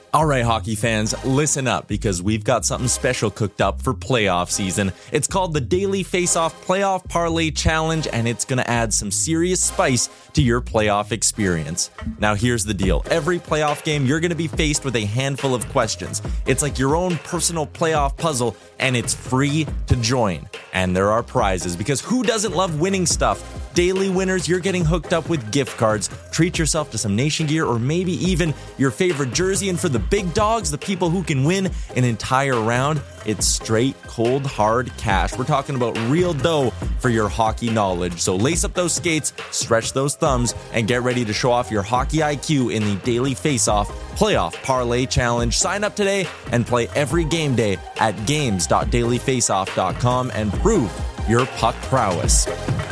All right, hockey fans, listen up because we've got something special cooked up for playoff season. It's called the Daily Face-Off Playoff Parlay Challenge, and it's going to add some serious spice to your playoff experience. Now, here's the deal. Every playoff game, you're going to be faced with a handful of questions. It's like your own personal playoff puzzle, and it's free to join. And there are prizes, because who doesn't love winning stuff? Daily winners, you're getting hooked up with gift cards. Treat yourself to some Nation gear or maybe even your favorite jersey. And for the big dogs, the people who can win an entire round, it's straight, cold, hard cash. We're talking about real dough for your hockey knowledge. So lace up those skates, stretch those thumbs, and get ready to show off your hockey IQ in the Daily Face-Off Playoff Parlay Challenge. Sign up today and play every game day at games.dailyfaceoff.com and prove your puck prowess.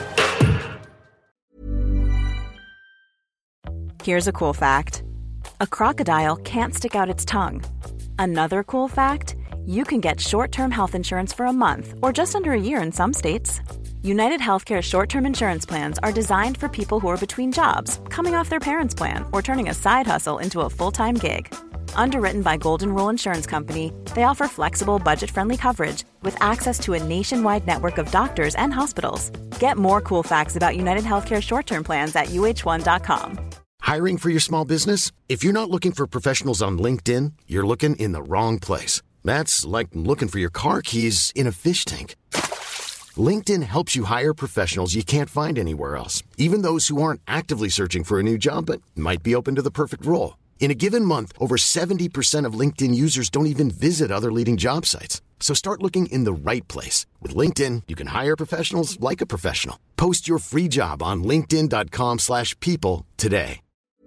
Here's a cool fact. A crocodile can't stick out its tongue. Another cool fact, you can get short-term health insurance for a month or just under a year in some states. United Healthcare short-term insurance plans are designed for people who are between jobs, coming off their parents' plan, or turning a side hustle into a full-time gig. Underwritten by Golden Rule Insurance Company, they offer flexible, budget-friendly coverage with access to a nationwide network of doctors and hospitals. Get more cool facts about United Healthcare short-term plans at uh1.com. Hiring for your small business? If you're not looking for professionals on LinkedIn, you're looking in the wrong place. That's like looking for your car keys in a fish tank. LinkedIn helps you hire professionals you can't find anywhere else, even those who aren't actively searching for a new job but might be open to the perfect role. In a given month, over 70% of LinkedIn users don't even visit other leading job sites. So start looking in the right place. With LinkedIn, you can hire professionals like a professional. Post your free job on linkedin.com/people today.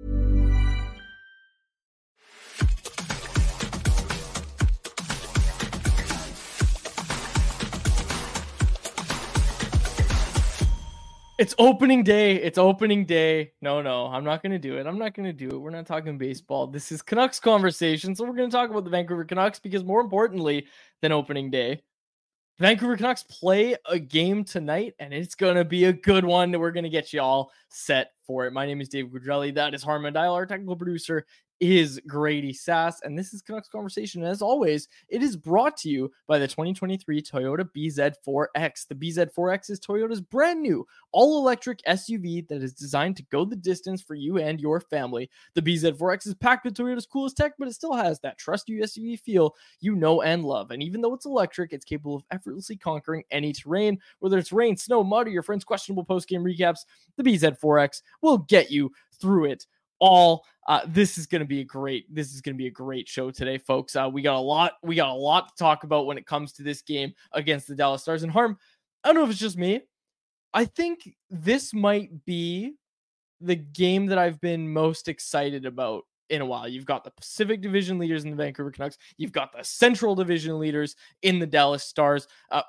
It's opening day. It's opening day. No, I'm not going to do it. We're not talking baseball. This is Canucks conversation. So we're going to talk about the Vancouver Canucks because more importantly than opening day, the Vancouver Canucks play a game tonight and it's going to be a good one. We're going to get you all set for it. My name is Dave Goudrelli. That is Harman Dial. Our technical producer is Grady Sass, and this is Canucks Conversation. And as always, it is brought to you by the 2023 Toyota BZ4X. The BZ4X is Toyota's brand new all-electric SUV that is designed to go the distance for you and your family. The BZ4X is packed with Toyota's coolest tech, but it still has that trust you SUV feel you know and love. And even though it's electric, it's capable of effortlessly conquering any terrain, whether it's rain, snow, mud, or your friends' questionable post-game recaps. The BZ4X will get you through it all. This is going to be a great show today, folks. We got a lot to talk about when it comes to this game against the Dallas Stars. And Harm, I don't know if it's just me, I think this might be the game that I've been most excited about in a while. You've got the Pacific Division leaders in the Vancouver Canucks. You've got the Central Division leaders in the Dallas Stars.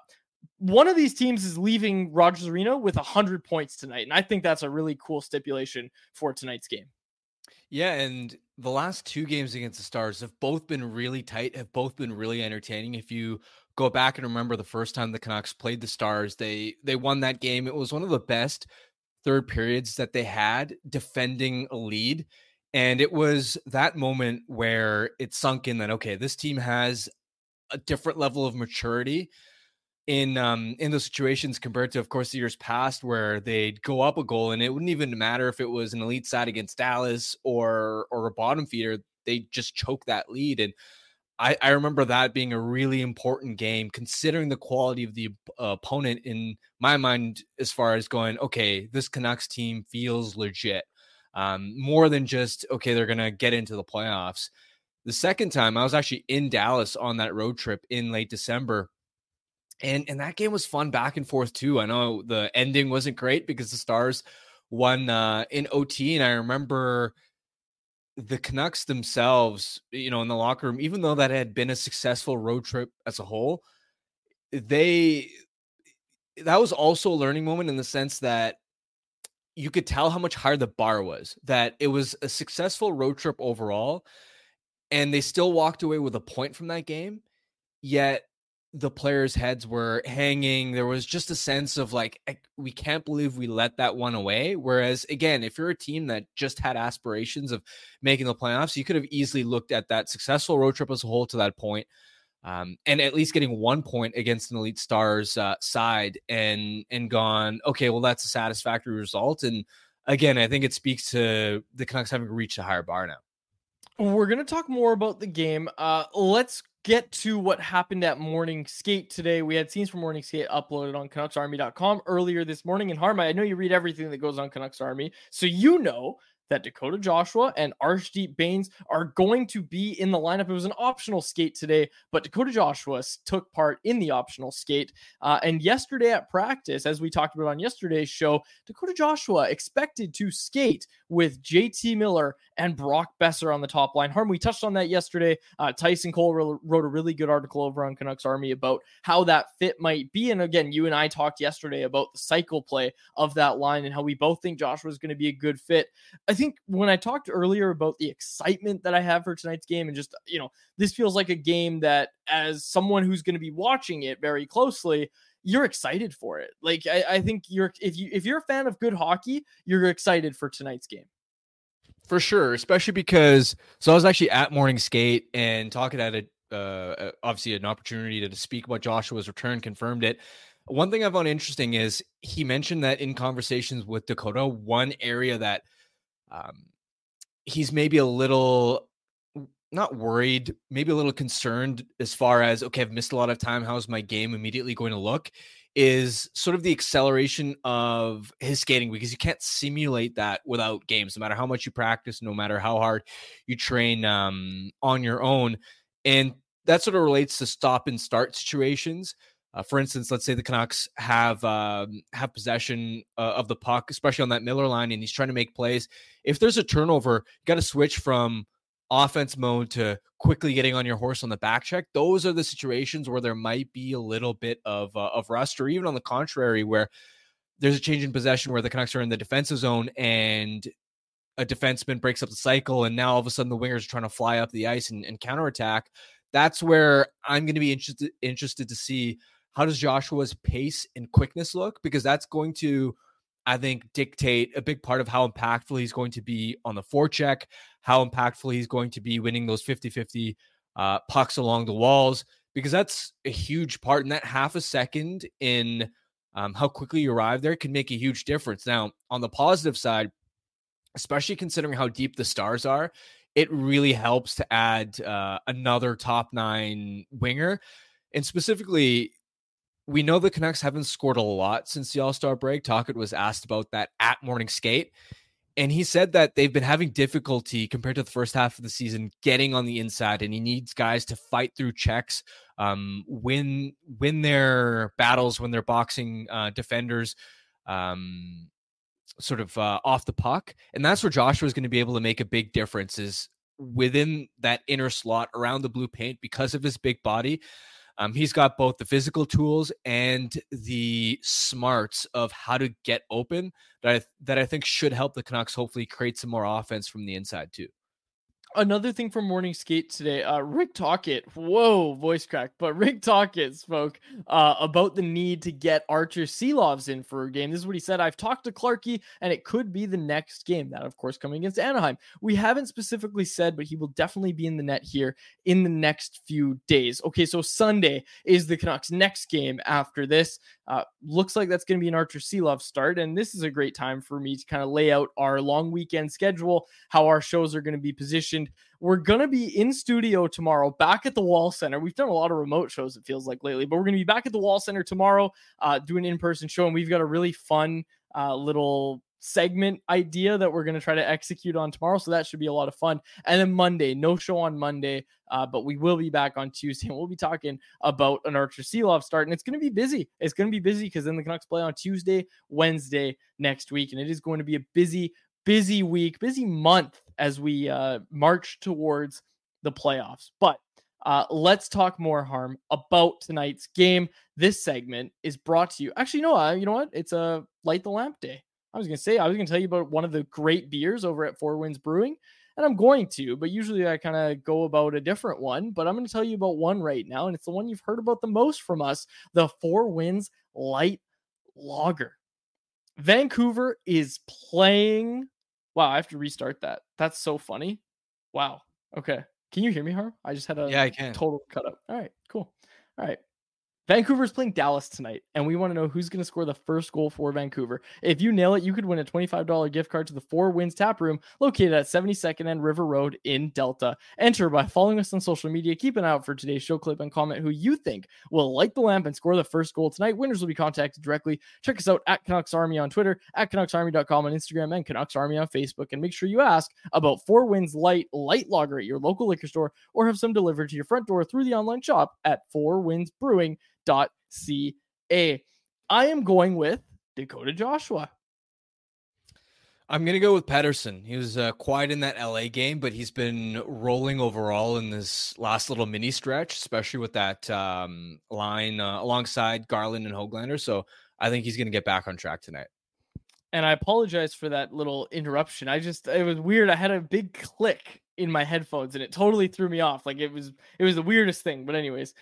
One of these teams is leaving Rogers Arena with 100 points tonight. And I think that's a really cool stipulation for tonight's game. Yeah, and the last two games against the Stars have both been really tight, have both been really entertaining. If you go back and remember the first time the Canucks played the Stars, they won that game. It was one of the best third periods that they had defending a lead. And it was that moment where it sunk in that, okay, this team has a different level of maturity in those situations compared to, of course, the years past where they'd go up a goal and it wouldn't even matter if it was an elite side against Dallas or a bottom feeder. They just choke that lead. And I remember that being a really important game considering the quality of the opponent in my mind, as far as going, okay, this Canucks team feels legit, more than just, okay, they're going to get into the playoffs. The second time I was actually in Dallas on that road trip in late December. And that game was fun back and forth too. I know the ending wasn't great because the Stars won in OT. And I remember the Canucks themselves, in the locker room, even though that had been a successful road trip as a whole, that was also a learning moment in the sense that you could tell how much higher the bar was, that it was a successful road trip overall. And they still walked away with a point from that game. Yet the players' heads were hanging. There was just a sense of like, we can't believe we let that one away. Whereas again, if you're a team that just had aspirations of making the playoffs, you could have easily looked at that successful road trip as a whole to that point, and at least getting 1 point against an Elite Stars side and gone, okay, well, that's a satisfactory result. And again, I think it speaks to the Canucks having reached a higher bar now. We're going to talk more about the game. Let's get to what happened at Morning Skate today. We had scenes from Morning Skate uploaded on CanucksArmy.com earlier this morning. And Harma, I know you read everything that goes on Canucks Army, so you know that Dakota Joshua and Arshdeep Bains are going to be in the lineup. It was an optional skate today, but Dakota Joshua took part in the optional skate. And yesterday at practice, as we talked about on yesterday's show, Dakota Joshua expected to skate with JT Miller and Brock Besser on the top line. Harm, we touched on that yesterday. Tyson Cole wrote a really good article over on Canucks Army about how that fit might be. And again, you and I talked yesterday about the cycle play of that line and how we both think Joshua is going to be a good fit. I think when I talked earlier about the excitement that I have for tonight's game, and just, this feels like a game that, as someone who's going to be watching it very closely, you're excited for it. Like, I think if you're a fan of good hockey, you're excited for tonight's game. For sure, especially because, so I was actually at Morning Skate and talking at it, obviously an opportunity to speak about Joshua's return, confirmed it. One thing I found interesting is he mentioned that in conversations with Dakota, one area that he's maybe a little, not worried, maybe a little concerned as far as, okay, I've missed a lot of time, how's my game immediately going to look, is sort of the acceleration of his skating, because you can't simulate that without games, no matter how much you practice, no matter how hard you train on your own. And that sort of relates to stop and start situations. For instance, let's say the Canucks have possession of the puck, especially on that Miller line, and he's trying to make plays. If there's a turnover, you got to switch from offense mode to quickly getting on your horse on the back check. Those are the situations where there might be a little bit of rust, or even on the contrary, where there's a change in possession where the Canucks are in the defensive zone and a defenseman breaks up the cycle, and now all of a sudden the wingers are trying to fly up the ice and counterattack. That's where I'm going to be interested to see, how does Joshua's pace and quickness look? Because that's going to, I think, dictate a big part of how impactful he's going to be on the forecheck, how impactful he's going to be winning those 50-50 pucks along the walls, because that's a huge part. And that half a second in how quickly you arrive there can make a huge difference. Now, on the positive side, especially considering how deep the Stars are, it really helps to add another top 9 winger. And specifically, we know the Canucks haven't scored a lot since the All-Star break. Tocchet was asked about that at Morning Skate, and he said that they've been having difficulty compared to the first half of the season getting on the inside, and he needs guys to fight through checks, win their battles when they're boxing defenders sort of off the puck. And that's where Joshua is going to be able to make a big difference, is within that inner slot around the blue paint. Because of his big body, he's got both the physical tools and the smarts of how to get open that I think should help the Canucks hopefully create some more offense from the inside too. Another thing from Morning Skate today, Rick Tocchet, whoa, voice crack, but Rick Tocchet spoke about the need to get Archer Silovs in for a game. This is what he said: "I've talked to Clarkie, and it could be the next game." That, of course, coming against Anaheim. We haven't specifically said, but he will definitely be in the net here in the next few days. Okay, so Sunday is the Canucks' next game after this. Looks like that's going to be an Archer Silov start, and this is a great time for me to kind of lay out our long weekend schedule, how our shows are going to be positioned. We're going to be in studio tomorrow, back at the Wall Center. We've done a lot of remote shows, it feels like, lately, but we're going to be back at the Wall Center tomorrow, doing an in-person show, and we've got a really fun little segment idea that we're going to try to execute on tomorrow, so that should be a lot of fun. And then Monday, no show on Monday, but we will be back on Tuesday, and we'll be talking about an Archer Silov start, and it's going to be busy. It's going to be busy because then the Canucks play on Tuesday, Wednesday next week, and it is going to be a busy week, busy month as we march towards the playoffs. But let's talk more, Harm, about tonight's game. This segment is brought to you. Actually, no, you know what? It's a Light the Lamp Day. I was going to tell you about one of the great beers over at Four Winds Brewing. and I'm going to, but usually I kind of go about a different one. But I'm going to tell you about one right now, and it's the one you've heard about the most from us, the 4 Winds Light Lager. Vancouver is playing. Wow, I have to restart that. That's so funny. Wow. Okay. Can you hear me, Harm? I just had a I can. total cut up. All right, cool. All right. Vancouver's playing Dallas tonight, and we want to know who's going to score the first goal for Vancouver. If you nail it, you could win a $25 gift card to the 4 Winds Tap Room located at 72nd and River Road in Delta. Enter by following us on social media. Keep an eye out for today's show clip and comment who you think will light the lamp and score the first goal tonight. Winners will be contacted directly. Check us out at Canucks Army on Twitter, at CanucksArmy.com on Instagram, and Canucks Army on Facebook. And make sure you ask about 4 Winds Light Lager at your local liquor store or have some delivered to your front door through the online shop at 4windsbrewing.ca. I am going with Dakota Joshua. I'm going to go with Pettersson. He was quiet in that LA game, but he's been rolling overall in this last little mini stretch, especially with that line alongside Garland and Höglander. So I think he's going to get back on track tonight. And I apologize for that little interruption. It was weird. I had a big click in my headphones and it totally threw me off. Like it was the weirdest thing. But anyways,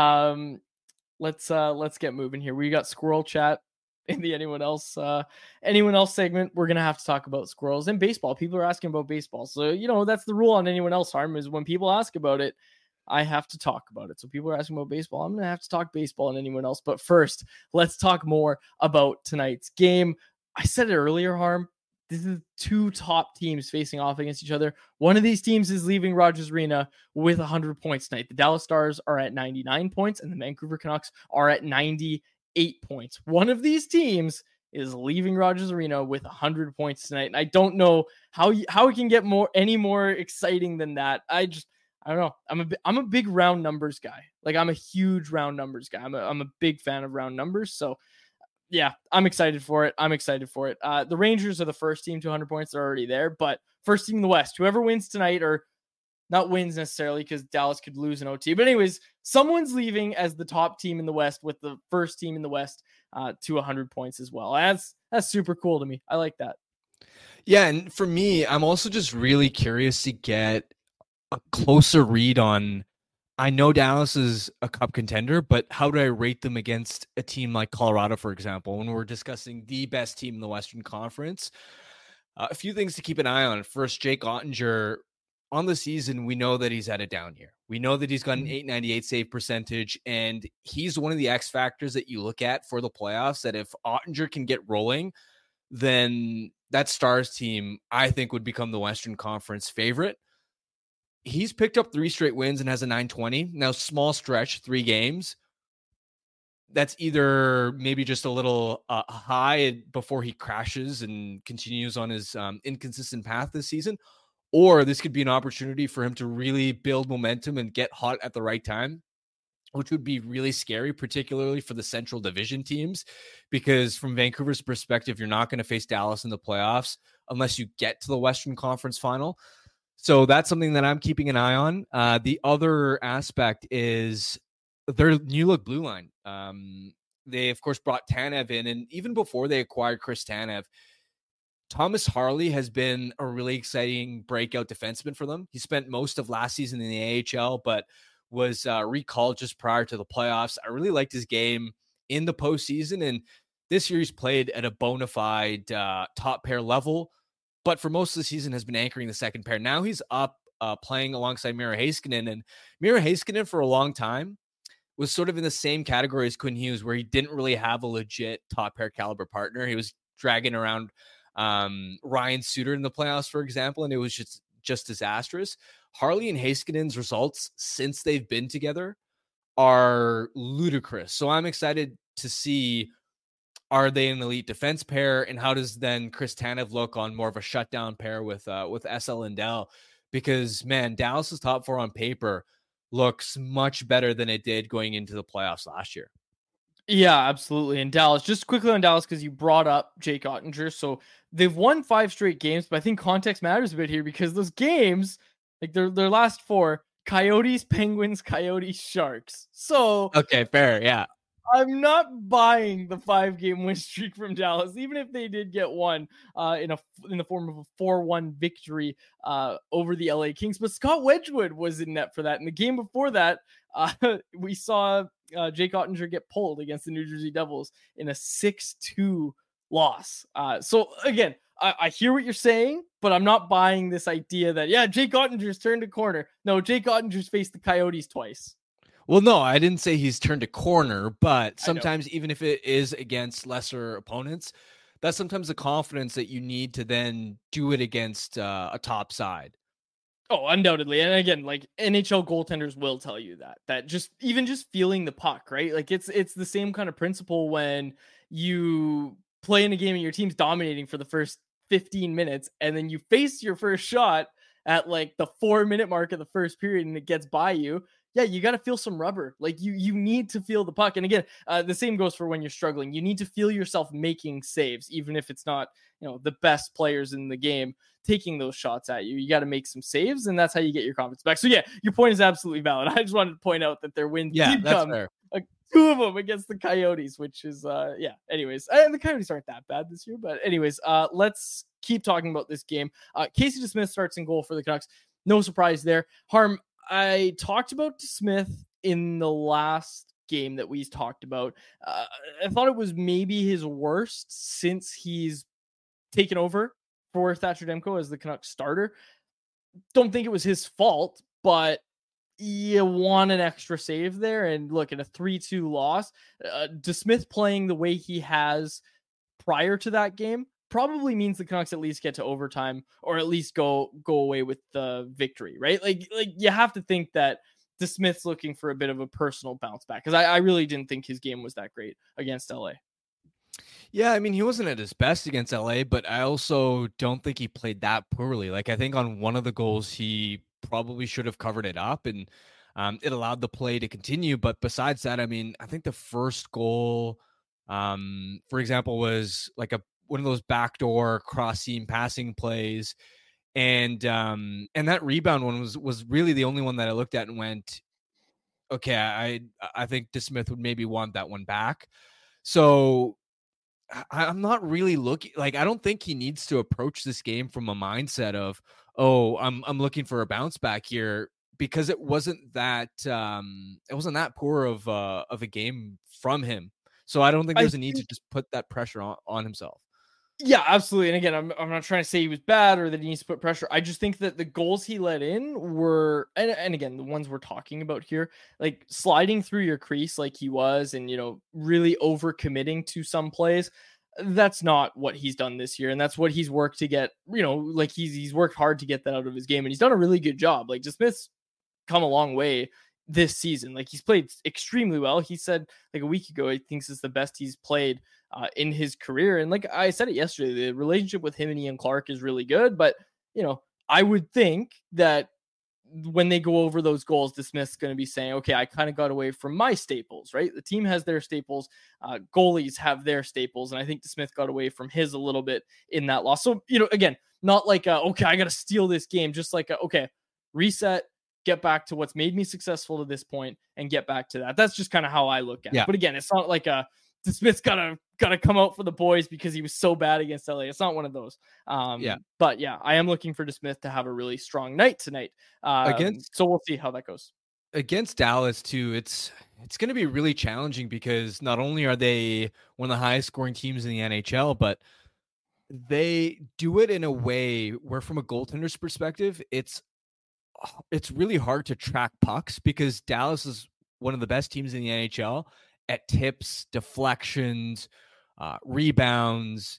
let's get moving here. We got squirrel chat in the anyone else segment. We're gonna have to talk about squirrels and baseball. People are asking about baseball, so that's the rule on anyone else. Harm is when people ask about it, I have to talk about it. So people are asking about baseball, I'm gonna have to talk baseball and anyone else. But first, let's talk more about tonight's game. I said it earlier, Harm. This is 2 top teams facing off against each other. One of these teams is leaving Rogers Arena with 100 points tonight. The Dallas Stars are at 99 points and the Vancouver Canucks are at 98 points. One of these teams is leaving Rogers Arena with 100 points tonight. And I don't know how it can get any more exciting than that. I don't know. I'm a big round numbers guy. Like I'm a huge round numbers guy. I'm a big fan of round numbers. So yeah, I'm excited for it. The Rangers are the first team to 100 points. They're already there, but first team in the West, whoever wins tonight, or not wins necessarily because Dallas could lose an OT. But anyways, someone's leaving as the top team in the West with the first team in the West to 100 points as well. That's super cool to me. I like that. Yeah, and for me, I'm also just really curious to get a closer read on, I know Dallas is a cup contender, but how do I rate them against a team like Colorado, for example, when we're discussing the best team in the Western Conference? A few things to keep an eye on. First, Jake Ottinger on the season, we know that he's had a down year. We know that he's got an .898 save percentage, and he's one of the X factors that you look at for the playoffs, that if Ottinger can get rolling, then that Stars team, I think, would become the Western Conference favorite. He's picked up 3 straight wins and has a .920. Now, small stretch, 3 games. That's either maybe just a little high before he crashes and continues on his inconsistent path this season, or this could be an opportunity for him to really build momentum and get hot at the right time, which would be really scary, particularly for the Central Division teams, because from Vancouver's perspective, you're not going to face Dallas in the playoffs unless you get to the Western Conference Final. So that's something that I'm keeping an eye on. The other aspect is their new look blue line. They, of course, brought Tanev in, and even before they acquired Chris Tanev, Thomas Harley has been a really exciting breakout defenseman for them. He spent most of last season in the AHL, but was recalled just prior to the playoffs. I really liked his game in the postseason, and this year he's played at a bona fide top pair level, but for most of the season has been anchoring the second pair. Now he's up playing alongside Miro Heiskanen, and Miro Heiskanen for a long time was sort of in the same category as Quinn Hughes, where he didn't really have a legit top pair caliber partner. He was dragging around Ryan Suter in the playoffs, for example, and it was just disastrous. Harley and Heiskanen's results since they've been together are ludicrous. So I'm excited to see, are they an elite defense pair, and how does then Chris Tanev look on more of a shutdown pair with SL Lindell? Because, man, Dallas's top 4 on paper looks much better than it did going into the playoffs last year. Yeah, absolutely. And Dallas, just quickly on Dallas, because you brought up Jake Ottinger. So they've won 5 straight games, but I think context matters a bit here, because those games, like their last 4, Coyotes, Penguins, Coyotes, Sharks. So okay, fair, yeah. I'm not buying the 5-game win streak from Dallas, even if they did get one in the form of a 4-1 victory over the LA Kings. But Scott Wedgwood was in net for that. In the game before that, we saw Jake Ottinger get pulled against the New Jersey Devils in a 6-2 loss. So again, I hear what you're saying, but I'm not buying this idea that, Jake Ottinger's turned a corner. No, Jake Ottinger's faced the Coyotes twice. Well, no, I didn't say he's turned a corner, but sometimes even if it is against lesser opponents, that's sometimes the confidence that you need to then do it against a top side. Oh, undoubtedly. And again, like NHL goaltenders will tell you that just feeling the puck, right? Like it's the same kind of principle when you play in a game and your team's dominating for the first 15 minutes and then you face your first shot at like the 4-minute mark of the first period and it gets by you. Yeah, you got to feel some rubber. Like you need to feel the puck. And again, the same goes for when you're struggling. You need to feel yourself making saves, even if it's not, the best players in the game taking those shots at you. You got to make some saves, and that's how you get your confidence back. So yeah, your point is absolutely valid. I just wanted to point out that their wins did come. Fair. 2 of them against the Coyotes, which is anyways, and the Coyotes aren't that bad this year, but anyways, let's keep talking about this game. Casey DeSmith starts in goal for the Canucks. No surprise there. Harm, I talked about DeSmith in the last game that we talked about. I thought it was maybe his worst since he's taken over for Thatcher Demko as the Canucks starter. Don't think it was his fault, but you want an extra save there. And look, at a 3-2 loss, DeSmith playing the way he has prior to that game probably means the Canucks at least get to overtime or at least go away with the victory, right? Like you have to think that DeSmith's looking for a bit of a personal bounce back, because I really didn't think his game was that great against LA. Yeah, I mean, he wasn't at his best against LA, but I also don't think he played that poorly. Like, I think on one of the goals, he probably should have covered it up, and it allowed the play to continue. But besides that, I mean, I think the first goal, for example, was like one of those backdoor cross seam passing plays. And that rebound one was really the only one that I looked at and went, okay, I think DeSmith would maybe want that one back. So I'm not really looking, like, I don't think he needs to approach this game from a mindset of, I'm looking for a bounce back here, because it wasn't that poor of a game from him. So I don't think there's a need to just put that pressure on himself. Yeah, absolutely. And again, I'm not trying to say he was bad or that he needs to put pressure. I just think that the goals he let in were, and again, the ones we're talking about here, like sliding through your crease like he was, and, really overcommitting to some plays. That's not what he's done this year. And that's what he's worked to get, like he's worked hard to get that out of his game. And he's done a really good job. Like, DeSmith's come a long way this season. Like, he's played extremely well. He said like a week ago, he thinks it's the best he's played in his career. And like I said it yesterday, the relationship with him and Ian Clark is really good. But, I would think that when they go over those goals, DeSmith's going to be saying, okay, I kind of got away from my staples, right? The team has their staples. Goalies have their staples. And I think DeSmith got away from his a little bit in that loss. So, again, not like, okay, I got to steal this game. Just like, okay, reset, get back to what's made me successful to this point and get back to that. That's just kind of how I look at it. But again, it's not like DeSmith's gotta come out for the boys because he was so bad against LA. It's not one of those. But yeah, I am looking for DeSmith to have a really strong night tonight. So we'll see how that goes. Against Dallas too, it's going to be really challenging, because not only are they one of the highest scoring teams in the NHL, but they do it in a way where, from a goaltender's perspective, it's really hard to track pucks, because Dallas is one of the best teams in the NHL at tips, deflections, rebounds.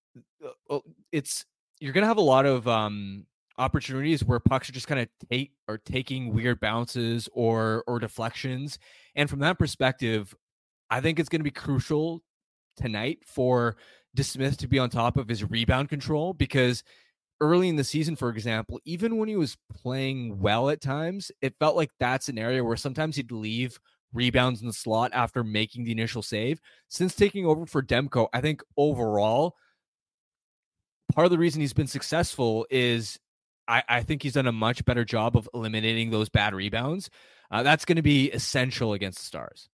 You're going to have a lot of opportunities where pucks are just kind of taking weird bounces or deflections. And from that perspective, I think it's going to be crucial tonight for DeSmith to be on top of his rebound control, because early in the season, for example, even when he was playing well at times, it felt like that's an area where sometimes he'd leave rebounds in the slot after making the initial save. Since taking over for Demko, I think overall, part of the reason he's been successful is I think he's done a much better job of eliminating those bad rebounds. That's going to be essential against the Stars.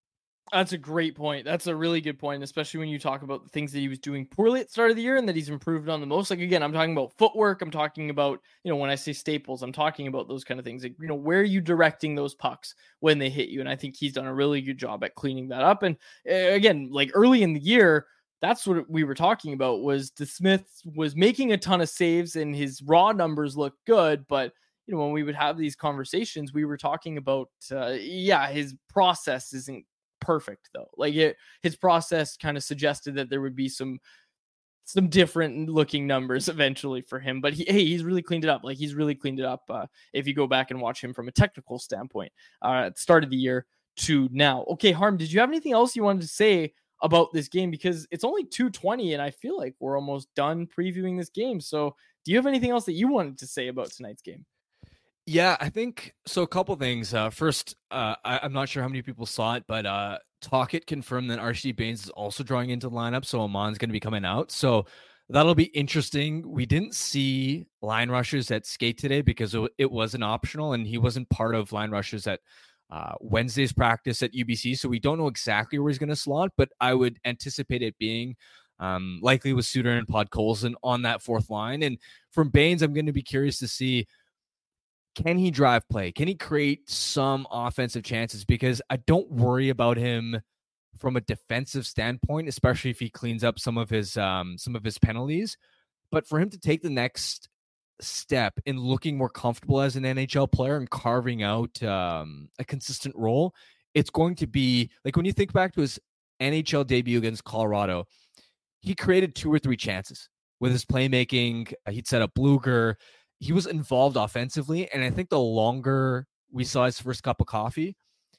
That's a great point. That's a really good point, especially when you talk about the things that he was doing poorly at the start of the year and that he's improved on the most. Like, again, I'm talking about footwork. I'm talking about, when I say staples, I'm talking about those kind of things. Like, where are you directing those pucks when they hit you? And I think he's done a really good job at cleaning that up. And again, like early in the year, that's what we were talking about, was DeSmith was making a ton of saves and his raw numbers looked good. But, when we would have these conversations, we were talking about, his process isn't perfect though. Like his process kind of suggested that there would be some different looking numbers eventually for him, but he's really cleaned it up. Like he's really cleaned it up. If you go back and watch him from a technical standpoint, at the start of the year to now. Okay, Harm, did you have anything else you wanted to say about this game? Because it's only 2:20 and I feel like we're almost done previewing this game. So do you have anything else that you wanted to say about tonight's game? Yeah, I think so. A couple things. First, I'm not sure how many people saw it, but Tocchet confirmed that Archie Bains is also drawing into the lineup, so Aman's going to be coming out. So that'll be interesting. We didn't see line rushers at skate today because it wasn't optional, and he wasn't part of line rushers at Wednesday's practice at UBC. So we don't know exactly where he's going to slot, but I would anticipate it being likely with Suter and Podkolzin on that fourth line. And from Bains, I'm going to be curious to see, can he drive play? Can he create some offensive chances? Because I don't worry about him from a defensive standpoint, especially if he cleans up some of his penalties. But for him to take the next step in looking more comfortable as an NHL player and carving out a consistent role, it's going to be like when you think back to his NHL debut against Colorado, he created 2 or 3 chances with his playmaking. He'd set up Bluger. He was involved offensively, and I think the longer we saw his first cup of coffee,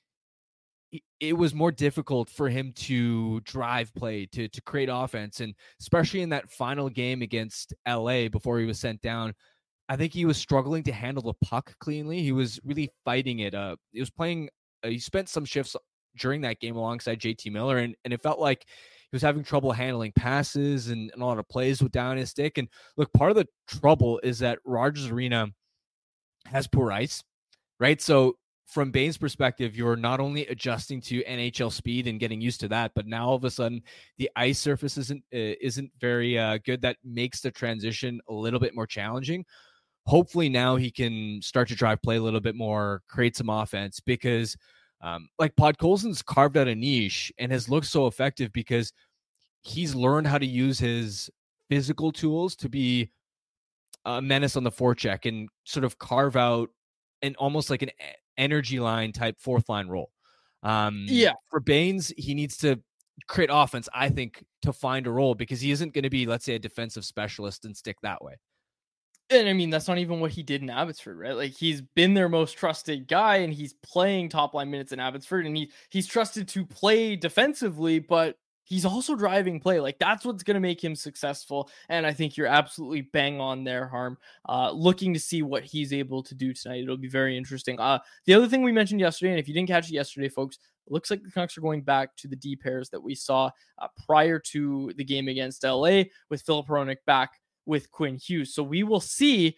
it was more difficult for him to drive play, to create offense, and especially in that final game against LA before he was sent down, I think he was struggling to handle the puck cleanly. He was really fighting it. He spent some shifts during that game alongside JT Miller, and it felt like he was having trouble handling passes and a lot of plays with down his stick. And look, part of the trouble is that Rogers Arena has poor ice, right? So from Bain's perspective, you're not only adjusting to NHL speed and getting used to that, but now all of a sudden the ice surface isn't very good. That makes the transition a little bit more challenging. Hopefully now he can start to drive play a little bit more, create some offense, because like Podkolzin's carved out a niche and has looked so effective because he's learned how to use his physical tools to be a menace on the forecheck and sort of carve out an almost like an energy line type fourth line role. For Bains, he needs to create offense, I think, to find a role, because he isn't going to be, let's say, a defensive specialist and stick that way. And I mean, that's not even what he did in Abbotsford, right? Like, he's been their most trusted guy and he's playing top line minutes in Abbotsford, and he's trusted to play defensively, but he's also driving play. Like, that's what's going to make him successful. And I think you're absolutely bang on there, Harm. Looking to see what he's able to do tonight. It'll be very interesting. The other thing we mentioned yesterday, and if you didn't catch it yesterday, folks, it looks like the Canucks are going back to the D pairs that we saw prior to the game against LA, with Filip Hronek back with Quinn Hughes. So we will see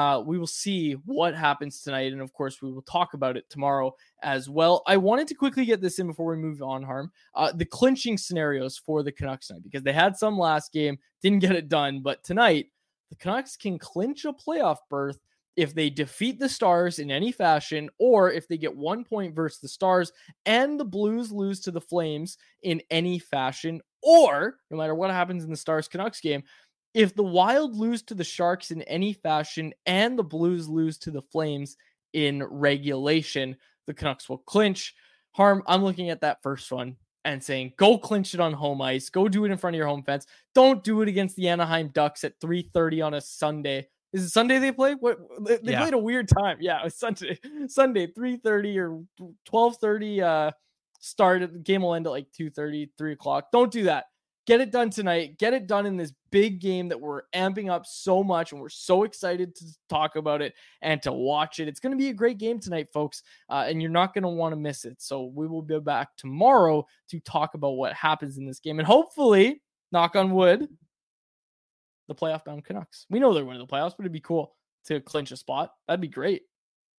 what happens tonight. And of course, we will talk about it tomorrow as well. I wanted to quickly get this in before we move on, Harm. The clinching scenarios for the Canucks tonight, because they had some last game, didn't get it done. But tonight, the Canucks can clinch a playoff berth if they defeat the Stars in any fashion, or if they get 1 point versus the Stars and the Blues lose to the Flames in any fashion, or no matter what happens in the Stars-Canucks game, if the Wild lose to the Sharks in any fashion and the Blues lose to the Flames in regulation, the Canucks will clinch. Harm, I'm looking at that first one and saying, go clinch it on home ice. Go do it in front of your home fence. Don't do it against the Anaheim Ducks at 3:30 on a Sunday. Is it Sunday they play? What they played a weird time. Yeah, it was Sunday 3:30 or 12:30 start. The game will end at like 2:30, 3 o'clock. Don't do that. Get it done tonight. Get it done in this big game that we're amping up so much, and we're so excited to talk about it and to watch it. It's going to be a great game tonight, folks, and you're not going to want to miss it. So we will be back tomorrow to talk about what happens in this game, and hopefully, knock on wood, the playoff-bound Canucks. We know they're winning the playoffs, but it'd be cool to clinch a spot. That'd be great.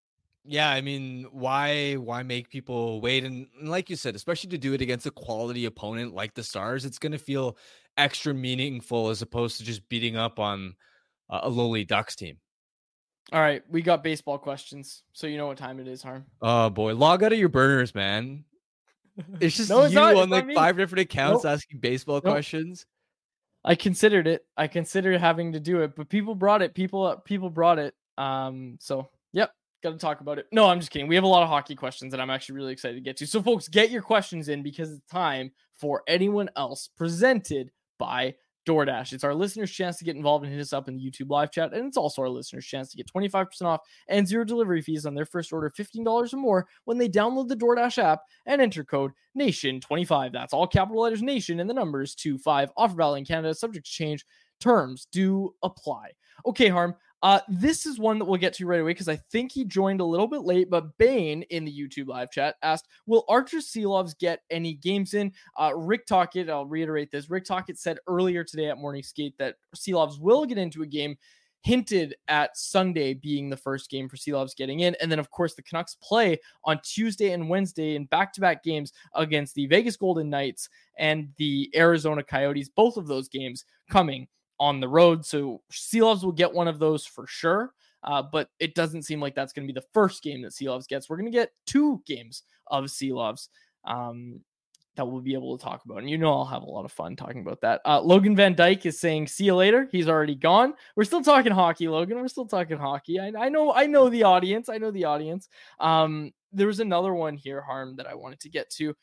Yeah, I mean, why make people wait? And like you said, especially to do it against a quality opponent like the Stars, it's going to feel extra meaningful as opposed to just beating up on a lowly Ducks team. All right, we got baseball questions, so you know what time it is, Harm. Oh boy, log out of your burners, man. It's just No, it's you not. on It's like not me. 5 different accounts Nope. asking baseball Nope. questions. I considered it. I considered having to do it, but people brought it. People brought it. So yep, got to talk about it. No, I'm just kidding. We have a lot of hockey questions that I'm actually really excited to get to. So folks, get your questions in because it's time for Anyone Else, presented by DoorDash. It's our listeners' chance to get involved and hit us up in the YouTube live chat, and it's also our listeners' chance to get 25% off and 0 delivery fees on their first order of $15 or more when they download the DoorDash app and enter code NATION25. That's all capital letters NATION and the numbers 25. Offer valid in Canada, subject to change. Terms do apply. Okay, Harm. This is one that we'll get to right away because I think he joined a little bit late, but Bane in the YouTube live chat asked, will Archer Seelovs get any games in? Rick Tocchet, I'll reiterate this. Rick Tocchet said earlier today at Morning Skate that Seelovs will get into a game, hinted at Sunday being the first game for Seelovs getting in. And then, of course, the Canucks play on Tuesday and Wednesday in back-to-back games against the Vegas Golden Knights and the Arizona Coyotes, both of those games coming on the road. So Seelovs will get one of those for sure. But it doesn't seem like that's going to be the first game that Seelovs gets. We're going to get 2 games of Seelovs that we'll be able to talk about. And you know I'll have a lot of fun talking about that. Logan Van Dyke is saying, see you later. He's already gone. We're still talking hockey, Logan. We're still talking hockey. I know the audience. I know the audience. There was another one here, Harm, that I wanted to get to.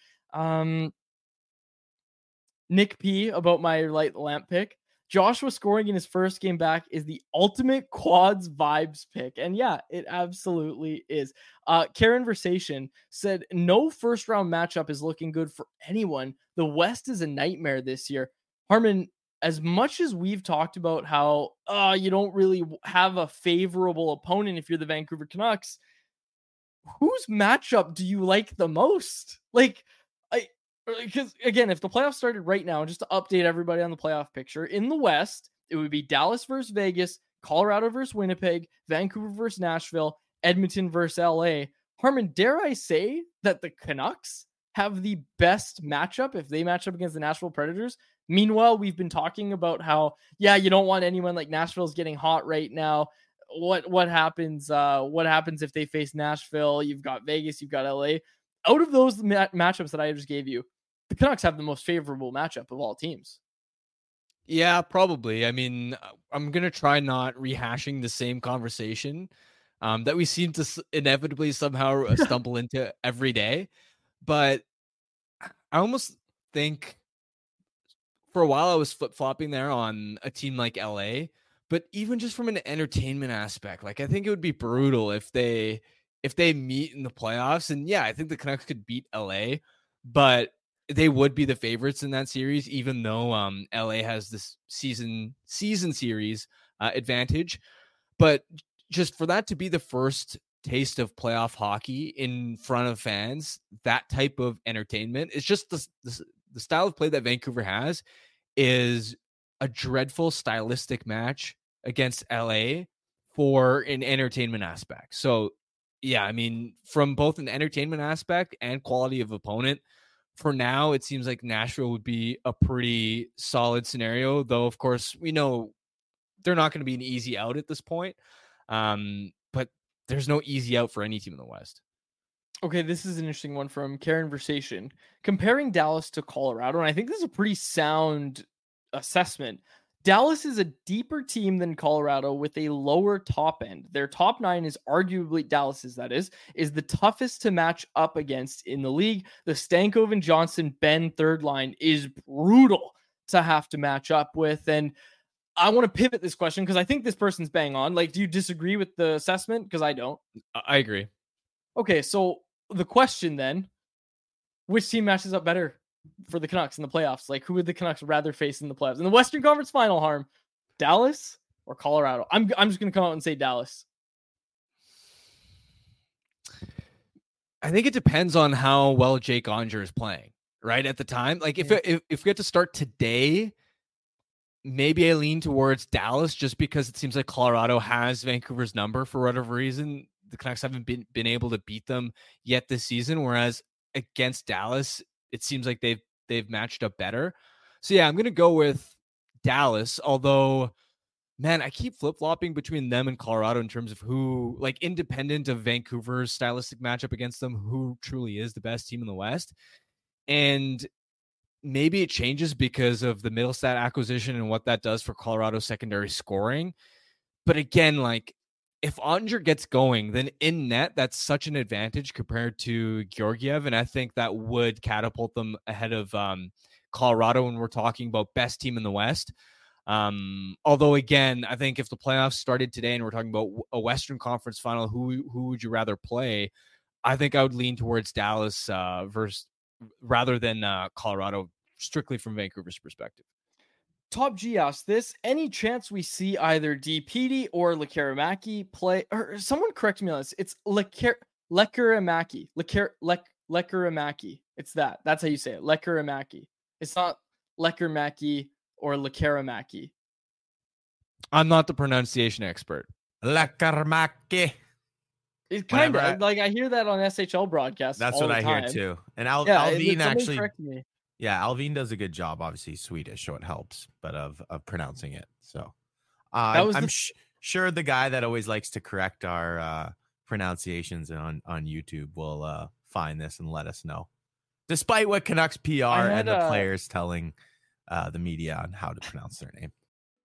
Nick P about my light lamp pick. Joshua scoring in his first game back is the ultimate quads vibes pick. And yeah, it absolutely is. Karen Versation said, no first round matchup is looking good for anyone. The West is a nightmare this year. Harmon, as much as we've talked about how you don't really have a favorable opponent if you're the Vancouver Canucks, whose matchup do you like the most? Because again, if the playoffs started right now, just to update everybody on the playoff picture, in the West, it would be Dallas versus Vegas, Colorado versus Winnipeg, Vancouver versus Nashville, Edmonton versus LA. Harmon, dare I say that the Canucks have the best matchup if they match up against the Nashville Predators? Meanwhile, we've been talking about how, you don't want anyone like Nashville's getting hot right now. What happens? What happens if they face Nashville? You've got Vegas, you've got LA. Out of those matchups that I just gave you, the Canucks have the most favorable matchup of all teams. Yeah, probably. I mean, I'm going to try not rehashing the same conversation that we seem to inevitably somehow stumble into every day. But I almost think for a while I was flip-flopping there on a team like LA. But even just from an entertainment aspect, I think it would be brutal if they meet in the playoffs. And yeah, I think the Canucks could beat LA, but they would be the favorites in that series, even though LA has this season series advantage. But just for that to be the first taste of playoff hockey in front of fans, that type of entertainment, it's just the style of play that Vancouver has is a dreadful stylistic match against LA for an entertainment aspect. So yeah, I mean, from both an entertainment aspect and quality of opponent, for now, it seems like Nashville would be a pretty solid scenario, though, of course, we know they're not going to be an easy out at this point. But there's no easy out for any team in the West. Okay, this is an interesting one from Karen Versation. Comparing Dallas to Colorado, and I think this is a pretty sound assessment. Dallas is a deeper team than Colorado with a lower top end. Their top 9 is arguably, Dallas's that is the toughest to match up against in the league. The Stankoven, Johnson, Ben third line is brutal to have to match up with. And I want to pivot this question because I think this person's bang on. Do you disagree with the assessment? Because I don't. I agree. Okay, so the question then, which team matches up better for the Canucks in the playoffs? Who would the Canucks rather face in the playoffs? In the Western Conference Final, Harm, Dallas or Colorado? I'm just going to come out and say Dallas. I think it depends on how well Jake Onger is playing, right? At the time, if we had to start today, maybe I lean towards Dallas just because it seems like Colorado has Vancouver's number for whatever reason the Canucks haven't been able to beat them yet this season. Whereas against Dallas, it seems like they've matched up better. So yeah, I'm going to go with Dallas, although, man, I keep flip-flopping between them and Colorado in terms of who, like, independent of Vancouver's stylistic matchup against them, who truly is the best team in the West. And maybe it changes because of the Middlestat acquisition and what that does for Colorado's secondary scoring. But again, like, if Ottinger gets going, then in net, that's such an advantage compared to Georgiev. And I think that would catapult them ahead of Colorado when we're talking about best team in the West. Although again, I think if the playoffs started today and we're talking about a Western Conference final, who would you rather play? I think I would lean towards Dallas rather than Colorado, strictly from Vancouver's perspective. Top G asked this: any chance we see either DPD or Lekaramaki play? Or someone correct me on this. It's Lekaramaki. Lekaramaki. It's that. That's how you say it. Lekaramaki. It's not Lekaramaki or Lekaramaki. I'm not the pronunciation expert. Lekaramaki. It kind of like I hear that on SHL broadcasts. That's all what the I time. hear too. And Alvin actually, me. yeah, Alvin does a good job. Obviously, Swedish, so it helps, but of pronouncing it. So I'm sure the guy that always likes to correct our pronunciations on YouTube will find this and let us know. Despite what Canucks PR and the players telling the media on how to pronounce their name.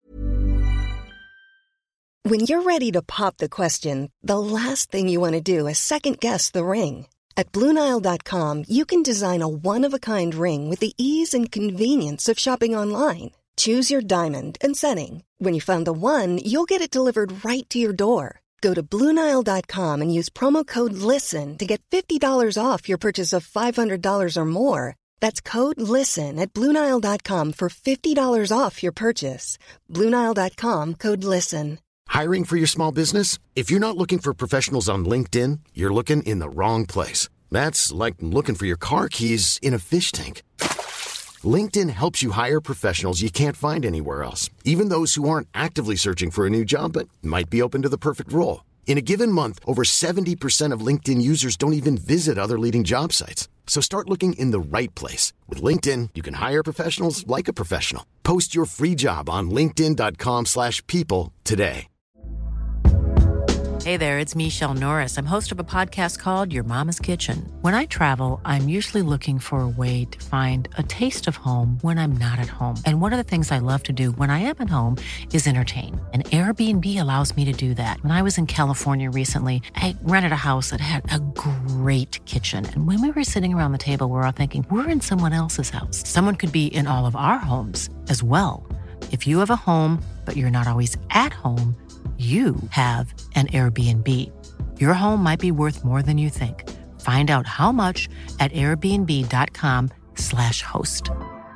When you're ready to pop the question, the last thing you want to do is second-guess the ring. At BlueNile.com, you can design a one-of-a-kind ring with the ease and convenience of shopping online. Choose your diamond and setting. When you find the one, you'll get it delivered right to your door. Go to BlueNile.com and use promo code LISTEN to get $50 off your purchase of $500 or more. That's code LISTEN at BlueNile.com for $50 off your purchase. BlueNile.com, code LISTEN. Hiring for your small business? If you're not looking for professionals on LinkedIn, you're looking in the wrong place. That's like looking for your car keys in a fish tank. LinkedIn helps you hire professionals you can't find anywhere else, even those who aren't actively searching for a new job but might be open to the perfect role. In a given month, over 70% of LinkedIn users don't even visit other leading job sites. So start looking in the right place. With LinkedIn, you can hire professionals like a professional. Post your free job on linkedin.com/people today. Hey there, it's Michelle Norris. I'm host of a podcast called Your Mama's Kitchen. When I travel, I'm usually looking for a way to find a taste of home when I'm not at home. And one of the things I love to do when I am at home is entertain. And Airbnb allows me to do that. When I was in California recently, I rented a house that had a great kitchen. And when we were sitting around the table, we were all thinking, we're in someone else's house. Someone could be in all of our homes as well. If you have a home, but you're not always at home, you have an Airbnb. Your home might be worth more than you think. Find out how much at airbnb.com/host.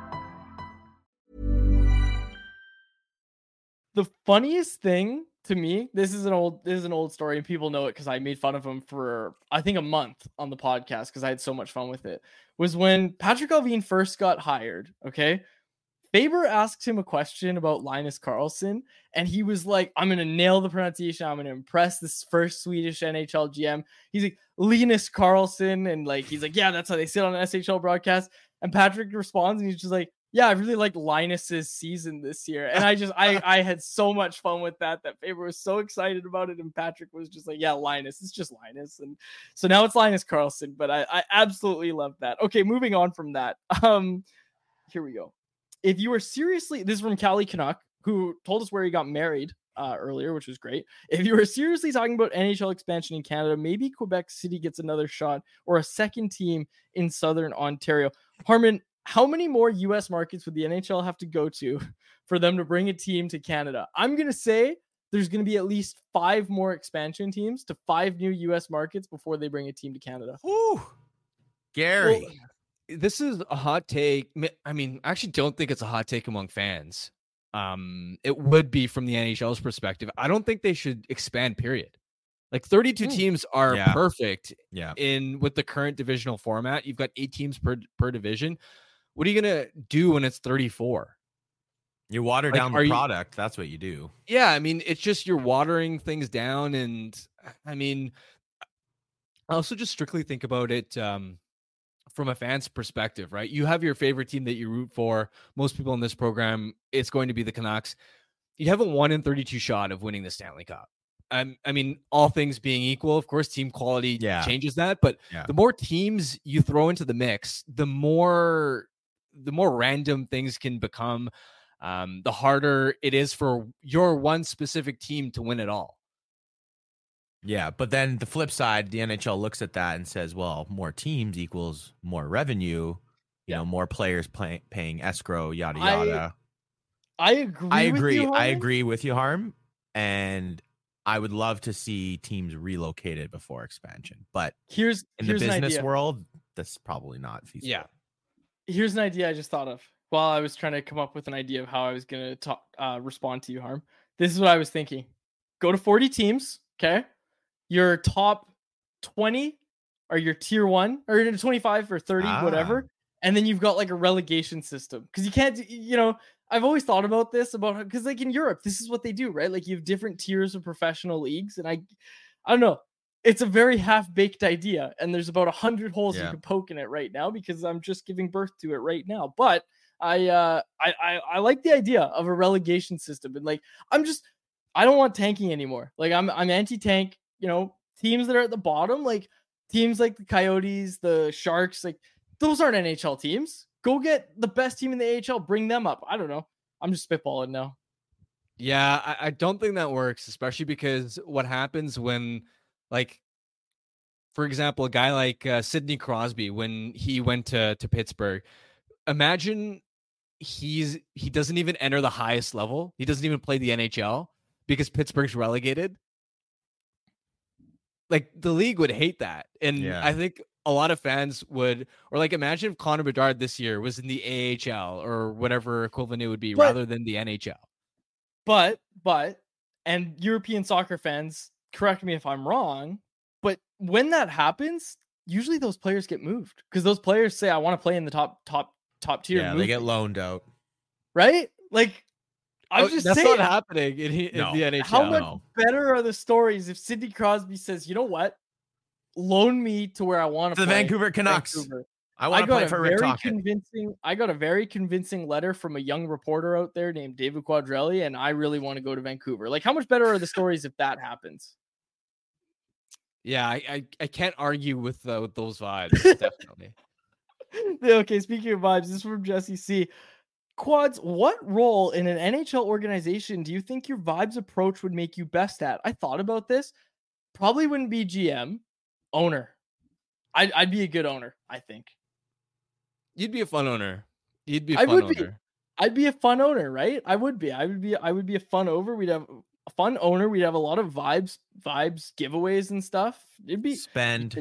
The funniest thing to me, this is an old story, and people know it because I made fun of him for I think a month on the podcast because I had so much fun with it. Was when Patrick Allvin first got hired. Okay. Faber asked him a question about Linus Karlsson, and he was like, I'm going to nail the pronunciation. I'm going to impress this first Swedish NHL GM. He's like, Linus Karlsson. And like, he's like, yeah, that's how they sit on an SHL broadcast. And Patrick responds, and he's just like, yeah, I really like Linus's season this year. And I had so much fun with that Faber was so excited about it. And Patrick was just like, yeah, Linus, it's just Linus. And so now it's Linus Karlsson, but I absolutely love that. Okay. Moving on from that. Here we go. If you are seriously, this is from Callie Canuck, who told us where he got married earlier, which was great. If you were seriously talking about NHL expansion in Canada, maybe Quebec City gets another shot or a second team in Southern Ontario. Harman, how many more U.S. markets would the NHL have to go to for them to bring a team to Canada? I'm going to say there's going to be at least 5 more expansion teams to 5 new U.S. markets before they bring a team to Canada. Ooh, Gary. Well, this is a hot take. I mean, I actually don't think it's a hot take among fans. It would be from the NHL's perspective. I don't think they should expand, period. Like 32 teams are perfect with the current divisional format. You've got 8 teams per division. What are you going to do when it's 34? You water down the product. That's what you do. Yeah. I mean, it's just you're watering things down. And I mean, I also just strictly think about it from a fan's perspective, right? You have your favorite team that you root for. Most people in this program, it's going to be the Canucks. You have a 1 in 32 shot of winning the Stanley Cup. I mean, all things being equal, of course, team quality changes that. But the more teams you throw into the mix, the more random things can become. The harder it is for your one specific team to win it all. Yeah, but then the flip side, the NHL looks at that and says, well, more teams equals more revenue, you know, more players paying escrow, yada, yada. I agree with you, Harm. And I would love to see teams relocated before expansion. But here's the business world, that's probably not feasible. Yeah. Here's an idea I just thought of while I was trying to come up with an idea of how I was going to respond to you, Harm. This is what I was thinking. Go to 40 teams, okay? Your top 20 are your tier 1 or 25 or 30, whatever. And then you've got like a relegation system because you can't, you know, I've always thought about this because like in Europe, this is what they do, right? Like you have different tiers of professional leagues. And I don't know. It's a very half-baked idea. And there's about 100 holes you can poke in it right now because I'm just giving birth to it right now. But I like the idea of a relegation system. And like, I don't want tanking anymore. Like I'm anti-tank. You know, teams that are at the bottom, like teams like the Coyotes, the Sharks, like those aren't NHL teams. Go get the best team in the AHL, bring them up. I don't know. I'm just spitballing now. Yeah, I don't think that works, especially because what happens when, like, for example, a guy like Sidney Crosby, when he went to Pittsburgh, imagine he doesn't even enter the highest level. He doesn't even play the NHL because Pittsburgh's relegated. Like the league would hate that. And I think a lot of fans would, or like imagine if Connor Bedard this year was in the AHL or whatever equivalent it would be rather than the NHL. But, and European soccer fans, correct me if I'm wrong, but when that happens, usually those players get moved because those players say, I want to play in the top tier. Yeah, they get loaned out. Right? Like, that's not happening in the NHL. How much better are the stories if Sidney Crosby says, you know what? Loan me to where I want to play. The Vancouver Canucks. I want to play for Rick Tocchet. I got a very convincing letter from a young reporter out there named David Quadrelli, and I really want to go to Vancouver. Like, how much better are the stories if that happens? Yeah, I can't argue with those vibes, definitely. Okay, speaking of vibes, this is from Jesse C. Quads, what role in an NHL organization do you think your vibes approach would make you best at? I thought about this. Probably wouldn't be GM. Owner. I'd be a good owner, I think. You'd be a fun owner. You'd be a fun owner. I'd be a fun owner, right? I would be a fun owner. We'd have a fun owner. We'd have a lot of vibes, giveaways and stuff. It'd be spend.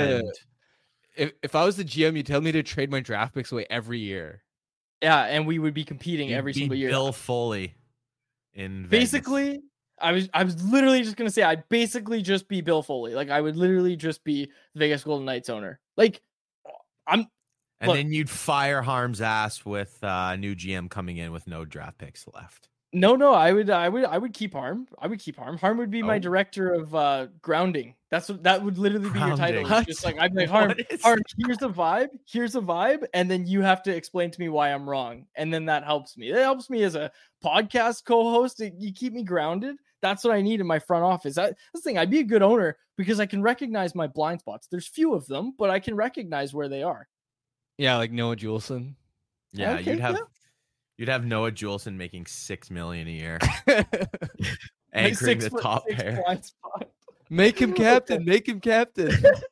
If I was the GM, you'd tell me to trade my draft picks away every year. Yeah, and we would be competing every single year. Bill Foley in basically, Vegas. I was literally just gonna say I'd basically just be Bill Foley. Like I would literally just be the Vegas Golden Knights owner. Like then you'd fire Harm's ass with new GM coming in with no draft picks left. No, I would keep Harm. I would keep Harm. Harm would be my director of grounding. That would literally be your title. It's just like I'd be like, Harm, here's a vibe, and then you have to explain to me why I'm wrong. And then that helps me. It helps me as a podcast co-host. You keep me grounded. That's what I need in my front office. That's the thing. I'd be a good owner because I can recognize my blind spots. There's few of them, but I can recognize where they are. Yeah, like Noah Juleson. Yeah, okay, you'd have Noah Juleson making $6 million a year, anchoring the top pair. Make him captain. Make him captain.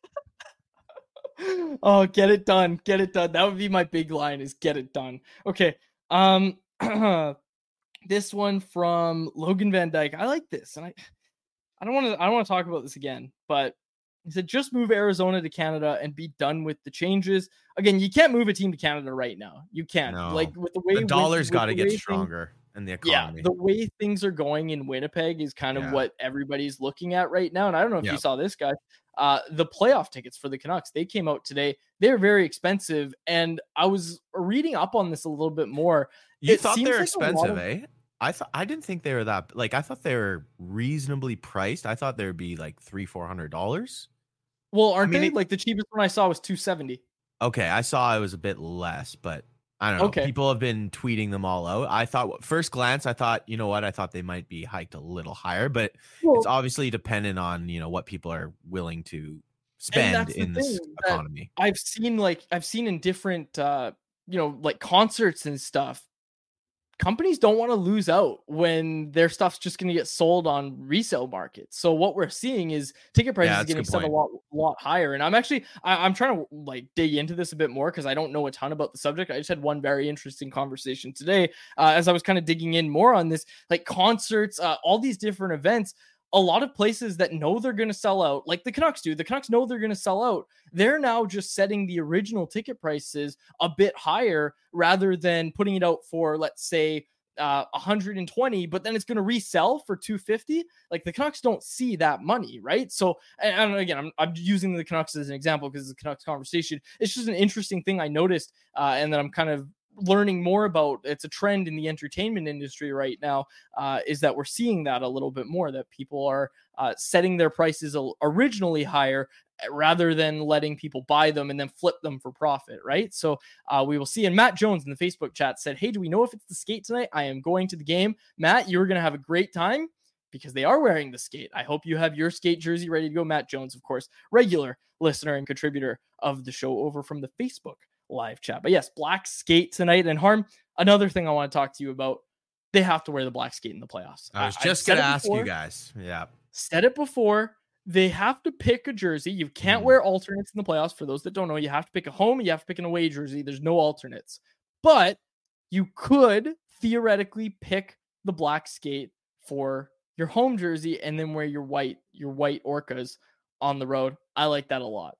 Oh, get it done. Get it done. That would be my big line: is get it done. Okay. This one from Logan Van Dyke. I like this, and I don't want to talk about this again, but he said, just move Arizona to Canada and be done with the changes. Again, you can't move a team to Canada right now. You can't. No. Like with the way the dollar's got to get stronger in the economy. Yeah, the way things are going in Winnipeg is kind of what everybody's looking at right now. And I don't know if you saw this, guy. The playoff tickets for the Canucks, they came out today. They're very expensive. And I was reading up on this a little bit more. You thought they were expensive, eh? I didn't think they were that. Like I thought they were reasonably priced. I thought they would be like $300-$400. Well, aren't they? Like the cheapest one I saw was $270. Okay, I saw it was a bit less, but I don't know. Okay. People have been tweeting them all out. I thought, first glance, I thought, you know what? I thought they might be hiked a little higher, but it's obviously dependent on, what people are willing to spend in this economy. I've seen in different, like concerts and stuff. Companies don't want to lose out when their stuff's just going to get sold on resale markets. So what we're seeing is ticket prices getting set a lot higher. And I'm trying to like dig into this a bit more because I don't know a ton about the subject. I just had one very interesting conversation today as I was kind of digging in more on this, like concerts, all these different events. A lot of places that know they're going to sell out, like the Canucks do. The Canucks know they're going to sell out. They're now just setting the original ticket prices a bit higher rather than putting it out for, let's say, 120, but then it's going to resell for 250. Like the Canucks don't see that money, right? So, and again, I'm using the Canucks as an example because it's a Canucks conversation. It's just an interesting thing I noticed, and that I'm kind of learning more about. It's a trend in the entertainment industry right now, is that we're seeing that a little bit more, that people are setting their prices originally higher rather than letting people buy them and then flip them for profit, right? So we will see. And Matt Jones in the Facebook chat said, hey, do we know if it's the skate tonight? I am going to the game. Matt, you're going to have a great time because they are wearing the skate. I hope you have your skate jersey ready to go. Matt Jones, of course, regular listener and contributor of the show over from the Facebook live chat. But yes, black skate tonight. And Harm, another thing I want to talk to you about, they have to wear the black skate in the playoffs. I was just going to ask you guys. Yeah. Said it before. They have to pick a jersey. You can't wear alternates in the playoffs. For those that don't know, you have to pick a home, you have to pick an away jersey. There's no alternates. But you could theoretically pick the black skate for your home jersey and then wear your white Orcas on the road. I like that a lot.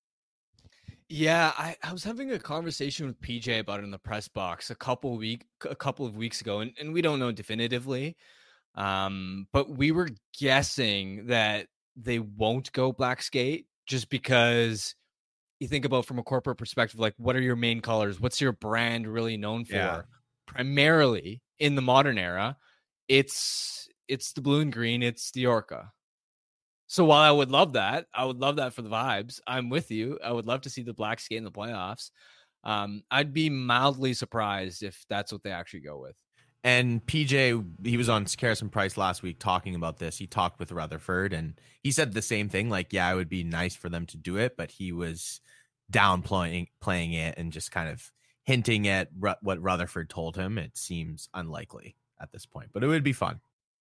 Yeah, I was having a conversation with PJ about it in the press box a couple of weeks ago, and we don't know definitively, but we were guessing that they won't go black skate just because you think about from a corporate perspective, like what are your main colors? What's your brand really known for? Yeah. Primarily in the modern era, it's the blue and green, it's the Orca. So while I would love that for the vibes, I'm with you. I would love to see the black skate in the playoffs. I'd be mildly surprised if that's what they actually go with. And PJ, he was on Carson Price last week talking about this. He talked with Rutherford and he said the same thing. Like, yeah, it would be nice for them to do it, but he was downplaying it and just kind of hinting at what Rutherford told him. It seems unlikely at this point, but it would be fun.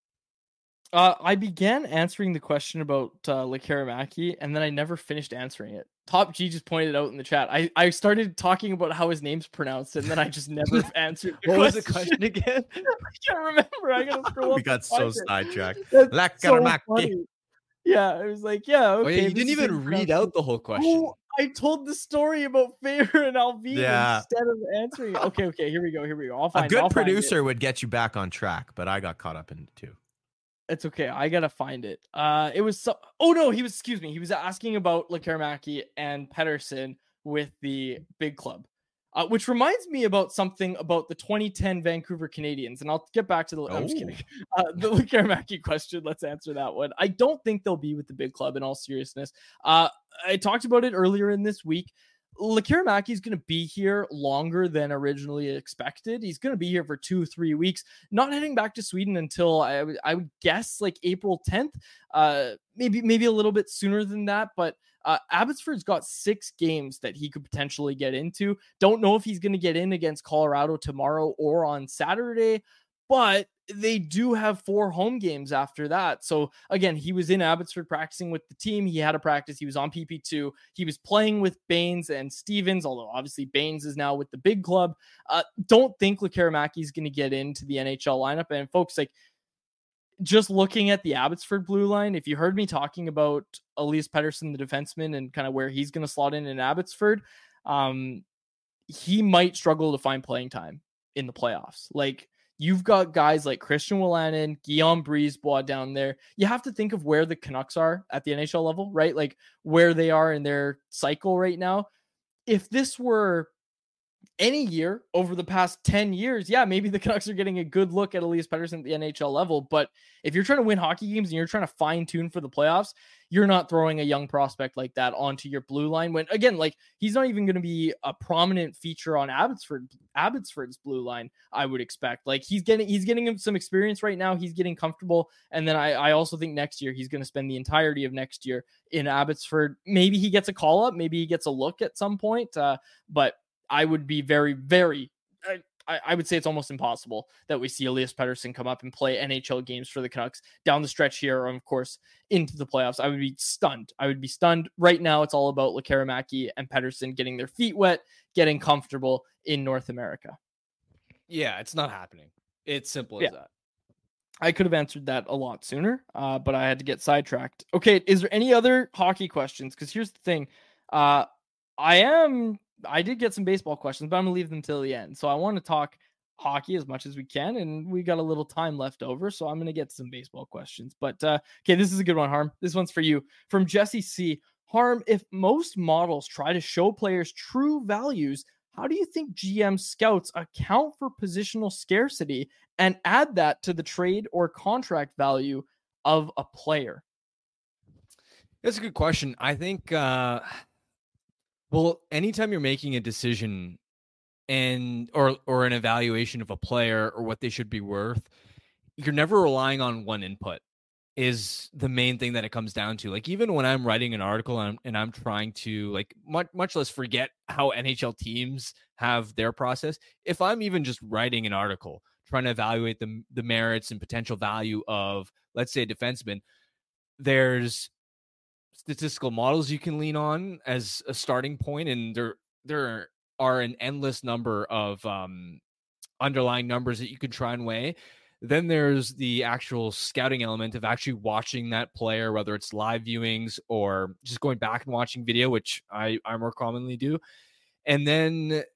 I began answering the question about Lekkerimaki, and then I never finished answering it. Top G just pointed out in the chat. I started talking about how his name's pronounced, and then I just never answered the What was the question again? I can't remember. I gotta scroll up. We got so sidetracked. Lekkerimaki. So yeah, it was like, yeah, okay. You didn't even read out the whole question. Oh, I told the story about Faber and Alvin instead of answering. Okay, here we go. I'll find a good producer would get you back on track, but I got caught up in it too. It's okay. I gotta find it. It was oh no, he was asking about Lekkerimaki and Pettersson with the big club, which reminds me about something about the 2010 Vancouver Canadians, and I'll get back to the. I'm just kidding. The Lekkerimaki question. Let's answer that one. I don't think they'll be with the big club. In all seriousness, I talked about it earlier in this week. Lekkerimaki is going to be here longer than originally expected. He's going to be here for 2-3 weeks, not heading back to Sweden until I would guess like April 10th, maybe a little bit sooner than that. But Abbotsford's got 6 games that he could potentially get into. Don't know if he's going to get in against Colorado tomorrow or on Saturday, but they do have 4 home games after that. So again, he was in Abbotsford practicing with the team. He had a practice. He was on PP2. He was playing with Baines and Stevens, although obviously Baines is now with the big club. Don't think Lekkerimaki is going to get into the NHL lineup. And folks, like, just looking at the Abbotsford blue line, if you heard me talking about Elias Pettersson, the defenseman, and kind of where he's going to slot in Abbotsford, he might struggle to find playing time in the playoffs. Like, you've got guys like Christian Wolanin, Guillaume Brisebois down there. You have to think of where the Canucks are at the NHL level, right? Like where they are in their cycle right now. If this were any year over the past 10 years, yeah, maybe the Canucks are getting a good look at Elias Pettersson at the NHL level. But if you're trying to win hockey games and you're trying to fine tune for the playoffs, you're not throwing a young prospect like that onto your blue line when, again, like, he's not even going to be a prominent feature on Abbotsford's blue line, I would expect. Like, he's getting some experience right now. He's getting comfortable. And then I also think next year he's going to spend the entirety of next year in Abbotsford. Maybe he gets a call up. Maybe he gets a look at some point. But I would be very, very, I would say it's almost impossible that we see Elias Pettersson come up and play NHL games for the Canucks down the stretch here, or of course into the playoffs. I would be stunned. Right now, it's all about Lekkerimaki and Pettersson getting their feet wet, getting comfortable in North America. Yeah, it's not happening. It's simple as that. I could have answered that a lot sooner, but I had to get sidetracked. Okay, is there any other hockey questions? Because here's the thing. I did get some baseball questions, but I'm going to leave them till the end. So I want to talk hockey as much as we can, and we got a little time left over, so I'm going to get some baseball questions. But, okay, this is a good one, Harm. This one's for you. From Jesse C. Harm, if most models try to show players true values, how do you think GM scouts account for positional scarcity and add that to the trade or contract value of a player? That's a good question. I think... Well, anytime you're making a decision or an evaluation of a player or what they should be worth, you're never relying on one input is the main thing that it comes down to. Like, even when I'm writing an article and I'm trying to, like, much less forget how NHL teams have their process. If I'm even just writing an article, trying to evaluate the merits and potential value of, let's say, a defenseman, there's statistical models you can lean on as a starting point, and there are an endless number of underlying numbers that you can try and weigh. Then there's the actual scouting element of actually watching that player, whether it's live viewings or just going back and watching video, which I more commonly do. And then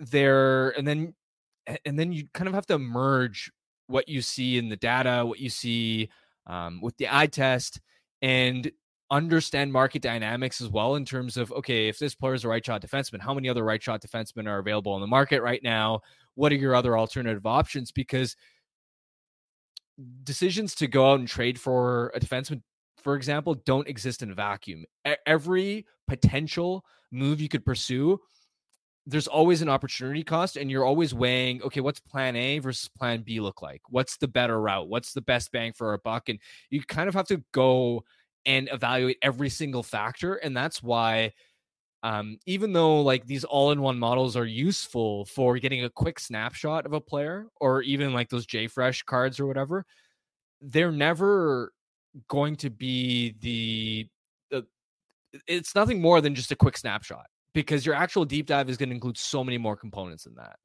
you kind of have to merge what you see in the data, what you see with the eye test, and understand market dynamics as well, in terms of, okay, if this player is a right shot defenseman, how many other right shot defensemen are available on the market right now? What are your other alternative options? Because decisions to go out and trade for a defenseman, for example, don't exist in a vacuum. Every potential move you could pursue, there's always an opportunity cost, and you're always weighing, okay, what's plan A versus plan B look like? What's the better route? What's the best bang for our buck? And you kind of have to go and evaluate every single factor. And that's why, even though like these all-in-one models are useful for getting a quick snapshot of a player, or even like those JFresh cards or whatever, they're never going to be it's nothing more than just a quick snapshot, because your actual deep dive is going to include so many more components than that.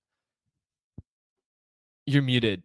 You're muted.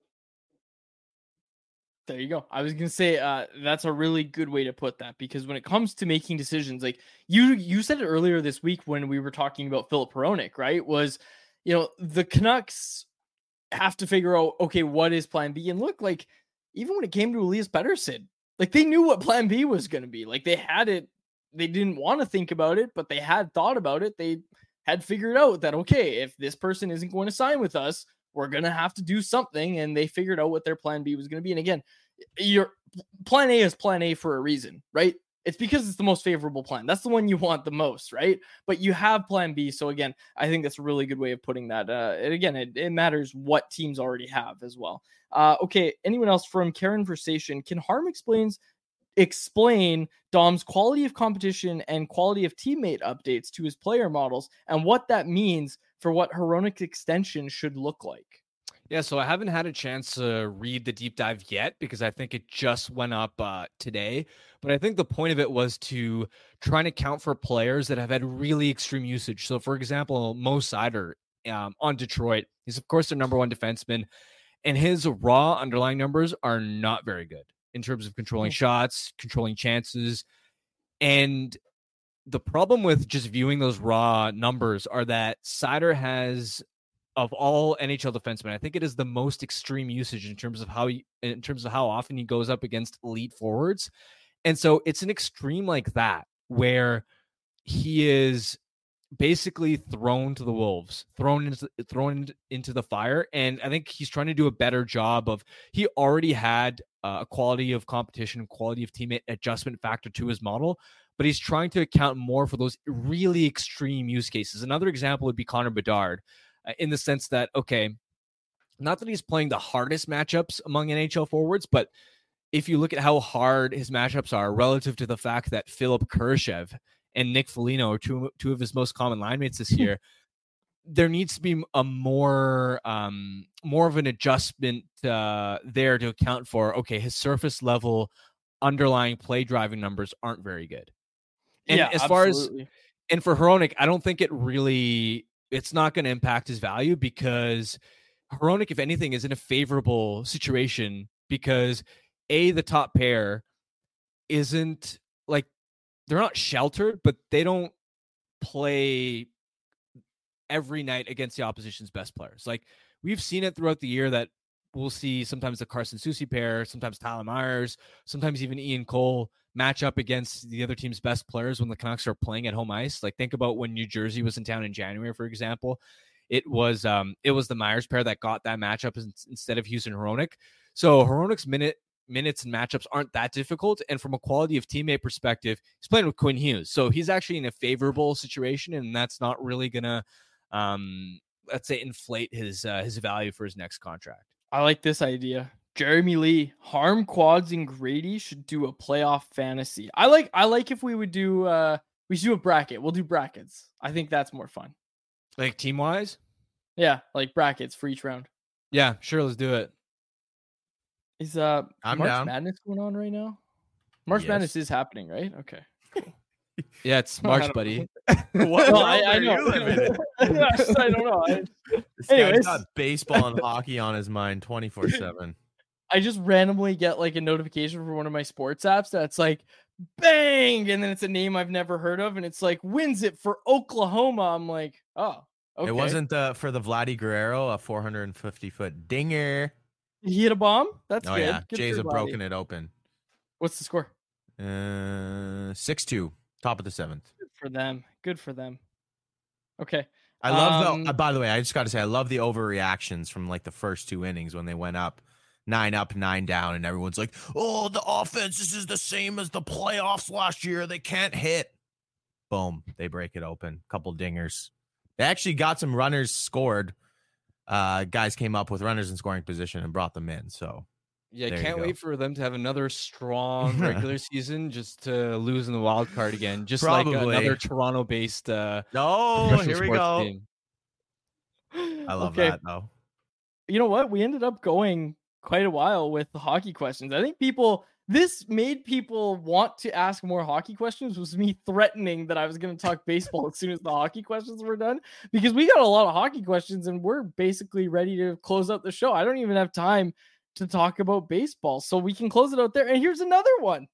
There you go. I was going to say that's a really good way to put that, because when it comes to making decisions, like you said it earlier this week when we were talking about Filip Hronek, right? Was, the Canucks have to figure out, okay, what is plan B? And look, like, even when it came to Elias Pettersson, like, they knew what plan B was going to be. Like, they had it. They didn't want to think about it, but they had thought about it. They had figured out that, okay, if this person isn't going to sign with us, we're going to have to do something. And they figured out what their plan B was going to be. And again, your plan A is plan A for a reason, right? It's because it's the most favorable plan. That's the one you want the most, right? But you have plan B. So again, I think that's a really good way of putting that. And again, it matters what teams already have as well. Okay. Anyone else? From Karen Versation, can Harm explain Dom's quality of competition and quality of teammate updates to his player models, and what that means for what Hronek's extension should look like? Yeah, so I haven't had a chance to read the deep dive yet, because I think it just went up today. But I think the point of it was to try and account for players that have had really extreme usage. So, for example, Mo Seider on Detroit, he's of course their number one defenseman, and his raw underlying numbers are not very good in terms of controlling shots, controlling chances. And the problem with just viewing those raw numbers are that Seider has, of all NHL defensemen, I think it is the most extreme usage in terms of how often he goes up against elite forwards. And so it's an extreme like that, where he is basically thrown to the wolves, thrown into the fire. And I think he's trying to do a better job of, he already had a quality of competition, quality of teammate adjustment factor to his model, but he's trying to account more for those really extreme use cases. Another example would be Connor Bedard, in the sense that, okay, not that he's playing the hardest matchups among NHL forwards, but if you look at how hard his matchups are relative to the fact that Philip Kurashev and Nick Foligno are two of his most common line mates this year, there needs to be a more of an adjustment there to account for, okay, his surface level underlying play driving numbers aren't very good. And as far as, and for Hronek, I don't think it's not going to impact his value, because Hronek, if anything, is in a favorable situation because the top pair isn't like, they're not sheltered, but they don't play every night against the opposition's best players. Like, we've seen it throughout the year that we'll see sometimes the Carson Soucy pair, sometimes Tyler Myers, sometimes even Ian Cole match up against the other team's best players when the Canucks are playing at home ice. Like, think about when New Jersey was in town in January, for example. It was the Myers pair that got that matchup instead of Houston Hronek. So Hronek's minutes and matchups aren't that difficult. And from a quality of teammate perspective, he's playing with Quinn Hughes. So he's actually in a favorable situation, and that's not really going to, let's say, inflate his value for his next contract. I like this idea. Jeremy Lee, Harm, Quads, and Grady should do a playoff fantasy. I like if we would do, we should do a bracket. We'll do brackets. I think that's more fun. Like team-wise? Yeah, like brackets for each round. Yeah, sure, let's do it. Is March down. Madness going on right now? March Madness is happening, right? Okay. Cool. Yeah, it's March, buddy. What? No, I know. I don't know. This guy's got baseball and hockey on his mind 24/7. I just randomly get like a notification from one of my sports apps that's like, bang, and then it's a name I've never heard of, and it's like, wins it for Oklahoma. I'm like, oh, okay. It wasn't for the Vladdy Guerrero, a 450-foot dinger. He hit a bomb? That's good. Yeah, Good Jays for have broken it open. What's the score? 6-2, top of the 7th. Good for them. Okay. I love by the way, I just got to say, I love the overreactions from like the first two innings when they went up, 9 down, and everyone's like, oh, the offense, this is the same as the playoffs last year. They can't hit. Boom. They break it open. Couple dingers. They actually got some runners scored. Guys came up with runners in scoring position and brought them in. So yeah, can't wait for them to have another strong regular season just to lose in the wild card again. Just like another Toronto-based here we go. Team. I love that though. You know what? We ended up going quite a while with the hockey questions. I think this made people want to ask more hockey questions, was me threatening that I was going to talk baseball as soon as the hockey questions were done, because we got a lot of hockey questions and we're basically ready to close out the show. I don't even have time to talk about baseball, so we can close it out there. And here's another one.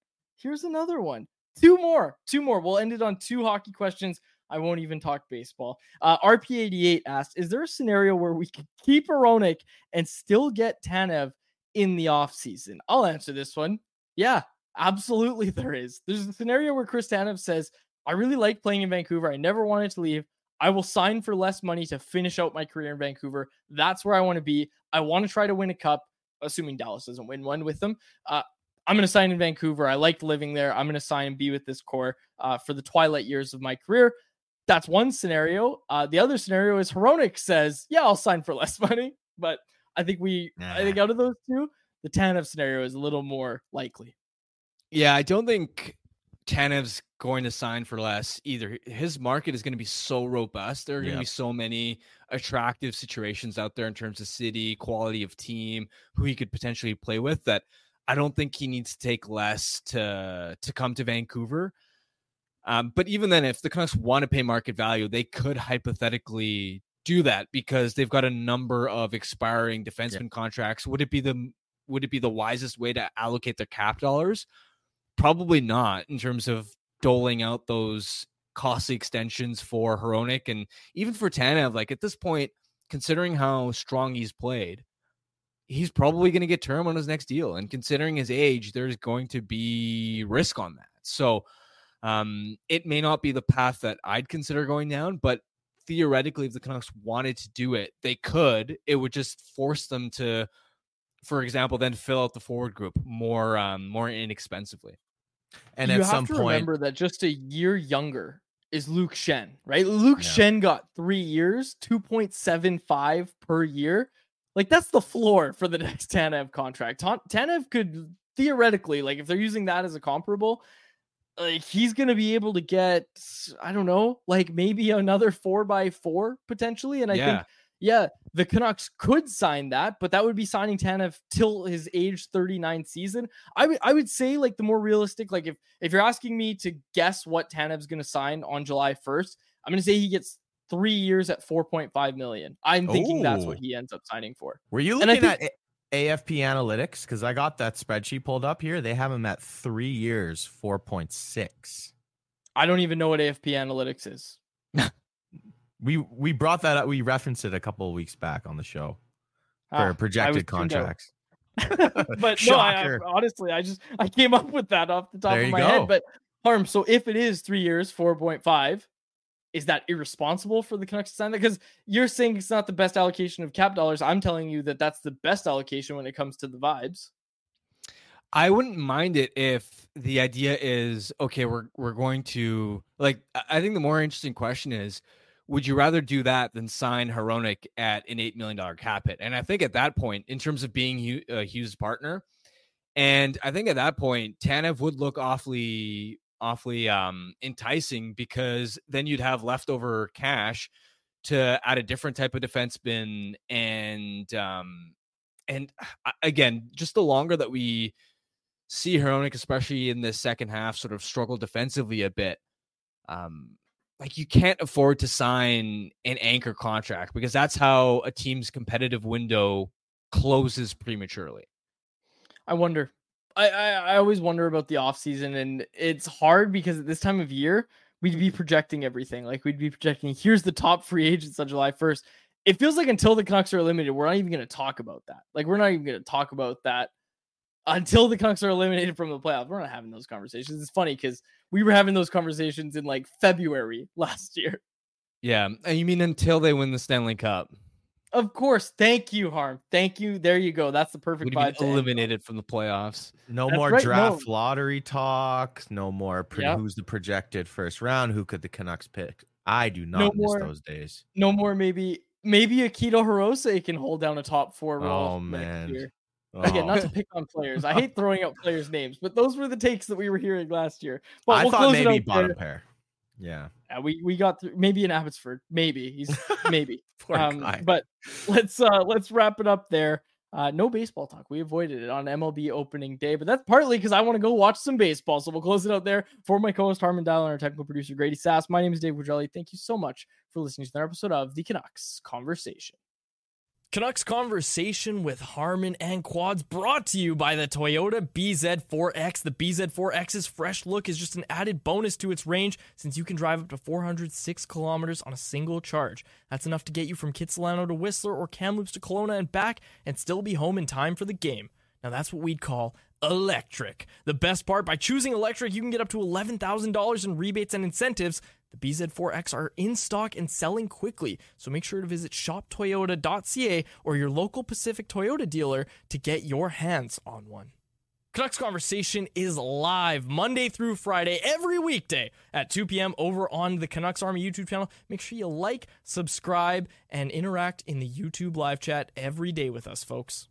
Two more. We'll end it on 2 hockey questions. I won't even talk baseball. RP88 asked, is there a scenario where we could keep Hronek and still get Tanev in the offseason? I'll answer this one. Yeah, absolutely there is. There's a scenario where Chris Tanev says, I really like playing in Vancouver. I never wanted to leave. I will sign for less money to finish out my career in Vancouver. That's where I want to be. I want to try to win a cup, assuming Dallas doesn't win one with them. I'm going to sign in Vancouver. I liked living there. I'm going to sign and be with this core for the twilight years of my career. That's one scenario. The other scenario is Hronek says, yeah, I'll sign for less money. But I think out of those two, the Tanev scenario is a little more likely. Yeah, I don't think Tanev's going to sign for less either. His market is going to be so robust. There are going to be so many attractive situations out there in terms of city, quality of team, who he could potentially play with, that I don't think he needs to take less to come to Vancouver. But even then, if the Canucks want to pay market value, they could hypothetically do that because they've got a number of expiring defenseman contracts. Would it be the wisest way to allocate their cap dollars? Probably not, in terms of doling out those costly extensions for Hronek and even for Tanev. Like, at this point, considering how strong he's played, he's probably going to get term on his next deal. And considering his age, there's going to be risk on that. So It may not be the path that I'd consider going down, but theoretically, if the Canucks wanted to do it, they could. It would just force them to, for example, then fill out the forward group more inexpensively. And you at some point, remember that just a year younger is Luke Schenn, right? Luke Schenn got 3 years, 2.75 per year. Like, that's the floor for the next Tanev contract. Tanev could theoretically, like, if they're using that as a comparable, like, he's going to be able to get, I don't know, like maybe another 4x4 potentially. And I think, the Canucks could sign that, but that would be signing Tanev till his age 39 season. I would say, like, the more realistic, like if you're asking me to guess what Tanev's going to sign on July 1st, I'm going to say he gets 3 years at $4.5 million. I'm thinking that's what he ends up signing for. Were you looking at AFP Analytics? Because I got that spreadsheet pulled up here. They have him at 3 years, 4.6. I don't even know what AFP Analytics is. We brought that up. We referenced it a couple of weeks back on the show for projected contracts. But no, honestly, I came up with that off the top of my head. But Harm, so if it is 3 years, 4.5, is that irresponsible for the Canucks to sign that? Because you're saying it's not the best allocation of cap dollars. I'm telling you that that's the best allocation when it comes to the vibes. I wouldn't mind it if the idea is, okay, we're going to, like, I think the more interesting question is, would you rather do that than sign Hronek at an $8 million cap hit? And I think at that point, in terms of being Hughes' partner, and I think at that point, Tanev would look awfully enticing, because then you'd have leftover cash to add a different type of defenseman. And again, just the longer that we see Hronek, especially in the second half, sort of struggle defensively a bit, like, you can't afford to sign an anchor contract, because that's how a team's competitive window closes prematurely. I wonder. I always wonder about the offseason, and it's hard because at this time of year, we'd be projecting everything. Like, we'd be projecting, here's the top free agents on July 1st. It feels like until the Canucks are eliminated, we're not even going to talk about that. Like, we're not even going to talk about that until the Canucks are eliminated from the playoffs. We're not having those conversations. It's funny because we were having those conversations in like February last year. Yeah. And you mean until they win the Stanley Cup? Of course. Thank you, Harm. Thank you. There you go. That's the perfect vibe. Eliminated from the playoffs. That's more right. Draft lottery talk. No more who's the projected first round. Who could the Canucks pick? I do not miss those days. No more. Maybe Akito Hirose can hold down a top 4 role. Oh man. Next year. Again, not to pick on players. I hate throwing out players' names, but those were the takes that we were hearing last year. But I thought maybe bottom pair. Yeah. We got through, maybe in Abbotsford. Maybe but let's wrap it up there. No baseball talk. We avoided it on MLB opening day, but that's partly because I want to go watch some baseball. So we'll close it out there. For my co-host Harman Dowell and our technical producer Grady Sass, my name is Dave Quadrelli. Thank you so much for listening to another episode of the Canucks Conversation. Canucks Conversation with Harman and Quads, brought to you by the Toyota BZ4X. The BZ4X's fresh look is just an added bonus to its range, since you can drive up to 406 kilometers on a single charge. That's enough to get you from Kitsilano to Whistler or Kamloops to Kelowna and back, and still be home in time for the game. Now that's what we'd call electric. The best part, by choosing electric, you can get up to $11,000 in rebates and incentives. The BZ4X are in stock and selling quickly, so make sure to visit shoptoyota.ca or your local Pacific Toyota dealer to get your hands on one. Canucks Conversation is live Monday through Friday, every weekday at 2 p.m. over on the Canucks Army YouTube channel. Make sure you like, subscribe, and interact in the YouTube live chat every day with us, folks.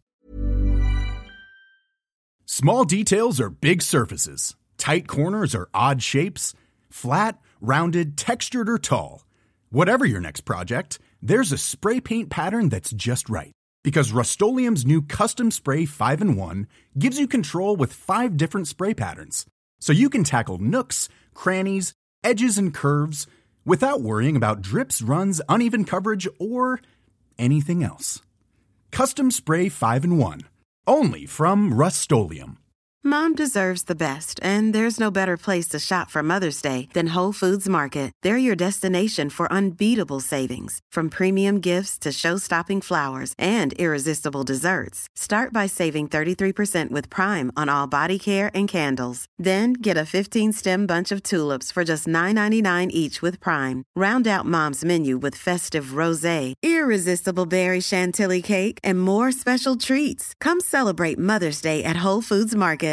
Small details are big surfaces. Tight corners are odd shapes. Flat, rounded, textured, or tall. Whatever your next project, there's a spray paint pattern that's just right. Because Rust-Oleum's new Custom Spray 5-in-1 gives you control with 5 different spray patterns. So you can tackle nooks, crannies, edges, and curves without worrying about drips, runs, uneven coverage, or anything else. Custom Spray 5-in-1. Only from Rust-Oleum. Mom deserves the best, and there's no better place to shop for Mother's Day than Whole Foods Market. They're your destination for unbeatable savings, from premium gifts to show-stopping flowers and irresistible desserts. Start by saving 33% with Prime on all body care and candles. Then get a 15-stem bunch of tulips for just $9.99 each with Prime. Round out Mom's menu with festive rosé, irresistible berry chantilly cake, and more special treats. Come celebrate Mother's Day at Whole Foods Market.